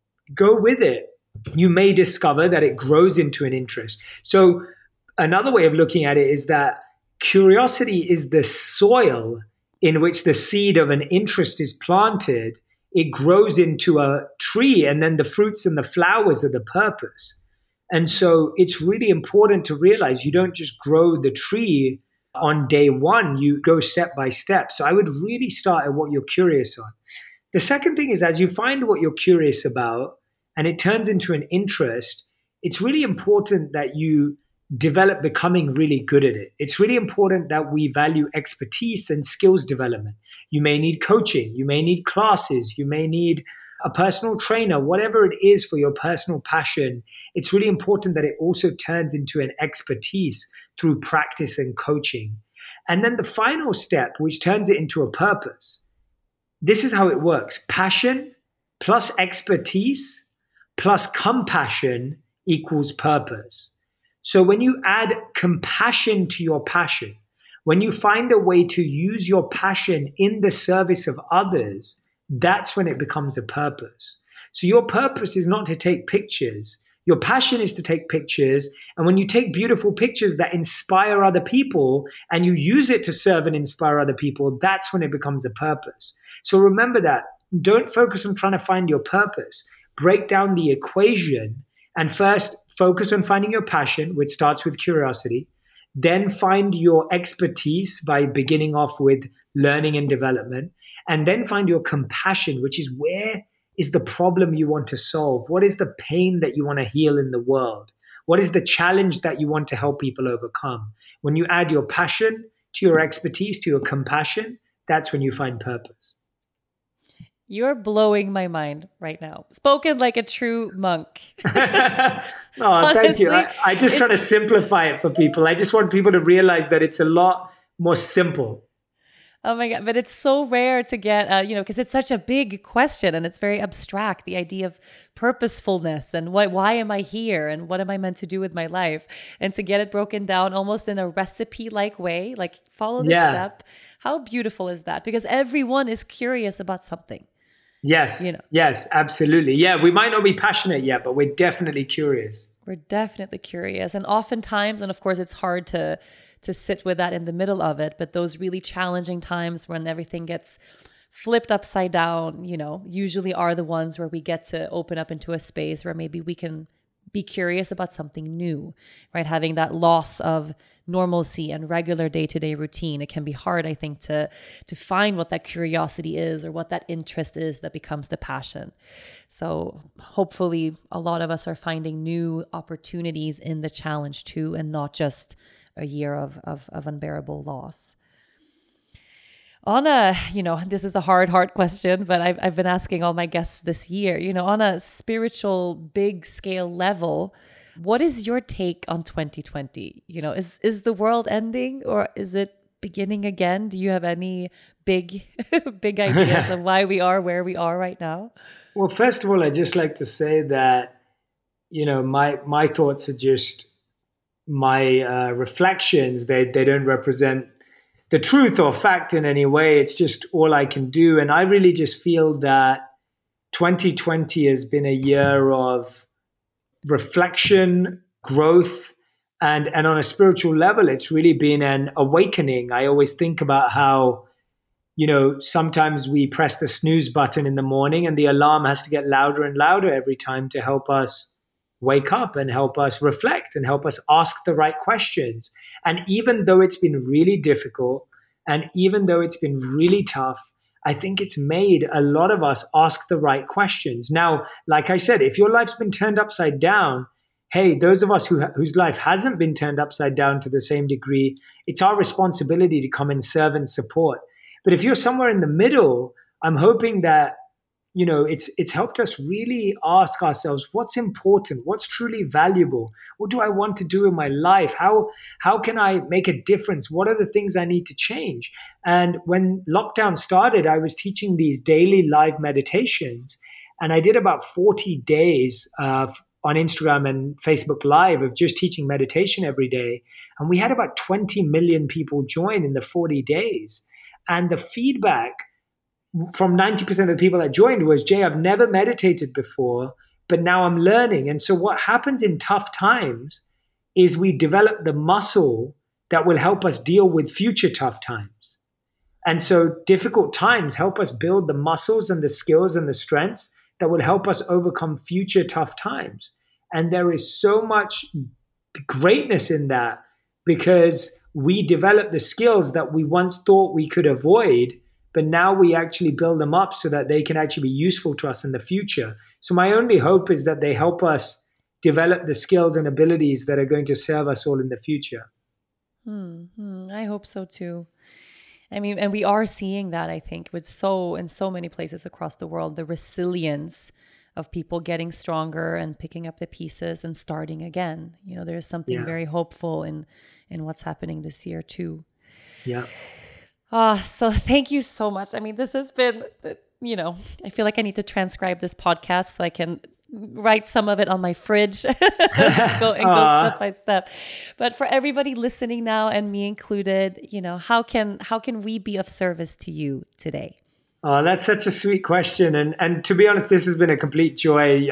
go with it, you may discover that it grows into an interest. So another way of looking at it is that curiosity is the soil in which the seed of an interest is planted. It grows into a tree, and then the fruits and the flowers are the purpose. And so it's really important to realize you don't just grow the tree on day one, you go step by step. So I would really start at what you're curious on. The second thing is, as you find what you're curious about and it turns into an interest, it's really important that you develop becoming really good at it. It's really important that we value expertise and skills development. You may need coaching, you may need classes, you may need a personal trainer, whatever it is for your personal passion. It's really important that it also turns into an expertise through practice and coaching. And then the final step, which turns it into a purpose. This is how it works. Passion plus expertise plus compassion equals purpose. So when you add compassion to your passion, when you find a way to use your passion in the service of others, that's when it becomes a purpose. So your purpose is not to take pictures. Your passion is to take pictures. And when you take beautiful pictures that inspire other people and you use it to serve and inspire other people, that's when it becomes a purpose. So remember that. Don't focus on trying to find your purpose. Break down the equation and first focus on finding your passion, which starts with curiosity. Then find your expertise by beginning off with learning and development. And then find your compassion, which is where is the problem you want to solve? What is the pain that you want to heal in the world? What is the challenge that you want to help people overcome? When you add your passion to your expertise, to your compassion, that's when you find purpose. You're blowing my mind right now. Spoken like a true monk. Oh, thank you. I just try to simplify it for people. I just want people to realize that it's a lot more simple. Oh my God. But it's so rare to get, because it's such a big question and it's very abstract, the idea of purposefulness and why am I here and what am I meant to do with my life? And to get it broken down almost in a recipe-like way, like follow this step. How beautiful is that? Because everyone is curious about something. Yes. Yes, absolutely. Yeah, we might not be passionate yet, but we're definitely curious. We're definitely curious. And oftentimes, and of course, it's hard to sit with that in the middle of it, but those really challenging times when everything gets flipped upside down, usually are the ones where we get to open up into a space where maybe we can be curious about something new, right? Having that loss of normalcy and regular day-to-day routine. It can be hard, I think, to find what that curiosity is or what that interest is that becomes the passion. So hopefully a lot of us are finding new opportunities in the challenge too, and not just a year of unbearable loss. On a, this is a hard question, but I've been asking all my guests this year, on a spiritual big scale level, what is your take on 2020? Is the world ending or is it beginning again? Do you have any big ideas of why we are where we are right now? Well, first of all, I'd just like to say that, my thoughts are just my reflections. They don't represent the truth or fact in any way. It's just all I can do. And I really just feel that, 2020 has been a year of reflection, growth, and on a spiritual level, it's really been an awakening. I always think about how, sometimes we press the snooze button in the morning and the alarm has to get louder and louder every time to help us wake up and help us reflect and help us ask the right questions. And even though it's been really difficult and even though it's been really tough, I think it's made a lot of us ask the right questions. Now, like I said, if your life's been turned upside down, hey, those of us whose life hasn't been turned upside down to the same degree, it's our responsibility to come and serve and support. But if you're somewhere in the middle, I'm hoping that, it's helped us really ask ourselves, what's important? What's truly valuable? What do I want to do in my life? How can I make a difference? What are the things I need to change? And when lockdown started, I was teaching these daily live meditations, and I did about 40 days on Instagram and Facebook Live of just teaching meditation every day. And we had about 20 million people join in the 40 days. And the feedback from 90% of the people that joined was, Jay, I've never meditated before, but now I'm learning. And so what happens in tough times is we develop the muscle that will help us deal with future tough times. And so difficult times help us build the muscles and the skills and the strengths that will help us overcome future tough times. And there is so much greatness in that because we develop the skills that we once thought we could avoid, but now we actually build them up so that they can actually be useful to us in the future. So my only hope is that they help us develop the skills and abilities that are going to serve us all in the future. I hope so too. I mean, and we are seeing that, I think, in so many places across the world, the resilience of people getting stronger and picking up the pieces and starting again. There's something very hopeful in what's happening this year too. Yeah. So thank you so much. I mean, this has been, I feel like I need to transcribe this podcast so I can write some of it on my fridge go step by step. But for everybody listening now, and me included, how can we be of service to you today? Oh, that's such a sweet question. And to be honest, this has been a complete joy.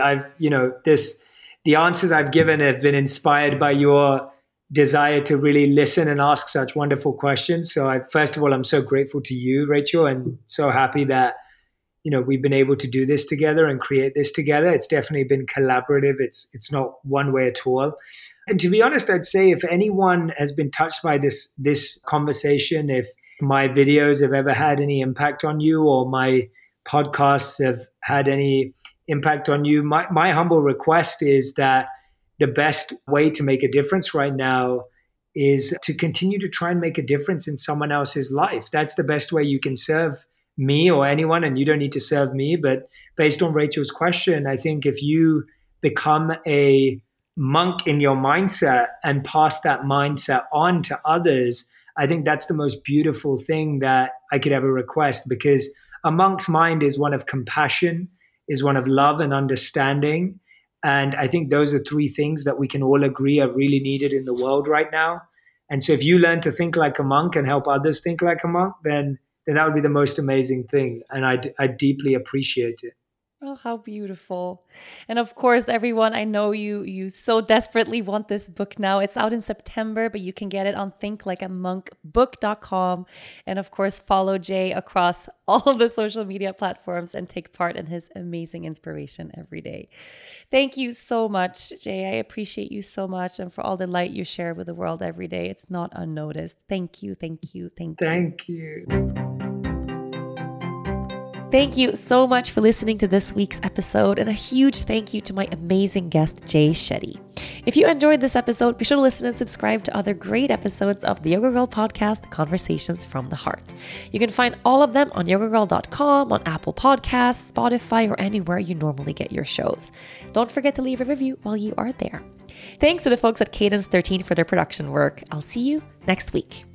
The answers I've given have been inspired by your desire to really listen and ask such wonderful questions. So first of all, I'm so grateful to you, Rachel, and so happy that, we've been able to do this together and create this together. It's definitely been collaborative. It's not one way at all. And to be honest, I'd say if anyone has been touched by this conversation, if my videos have ever had any impact on you or my podcasts have had any impact on you, my humble request is that the best way to make a difference right now is to continue to try and make a difference in someone else's life. That's the best way you can serve me or anyone, and you don't need to serve me. But based on Rachel's question, I think if you become a monk in your mindset and pass that mindset on to others, I think that's the most beautiful thing that I could ever request, because a monk's mind is one of compassion, is one of love and understanding. And I think those are three things that we can all agree are really needed in the world right now. And so if you learn to think like a monk and help others think like a monk, then that would be the most amazing thing. And I deeply appreciate it. Oh, how beautiful. And of course, everyone, I know you so desperately want this book now. It's out in September, but you can get it on thinklikeamonkbook.com. And of course, follow Jay across all of the social media platforms and take part in his amazing inspiration every day. Thank you so much, Jay. I appreciate you so much, and for all the light you share with the world every day. It's not unnoticed. Thank you, thank you, thank you. Thank you. Thank you so much for listening to this week's episode, and a huge thank you to my amazing guest, Jay Shetty. If you enjoyed this episode, be sure to listen and subscribe to other great episodes of the Yoga Girl podcast, Conversations from the Heart. You can find all of them on yogagirl.com, on Apple Podcasts, Spotify, or anywhere you normally get your shows. Don't forget to leave a review while you are there. Thanks to the folks at Cadence 13 for their production work. I'll see you next week.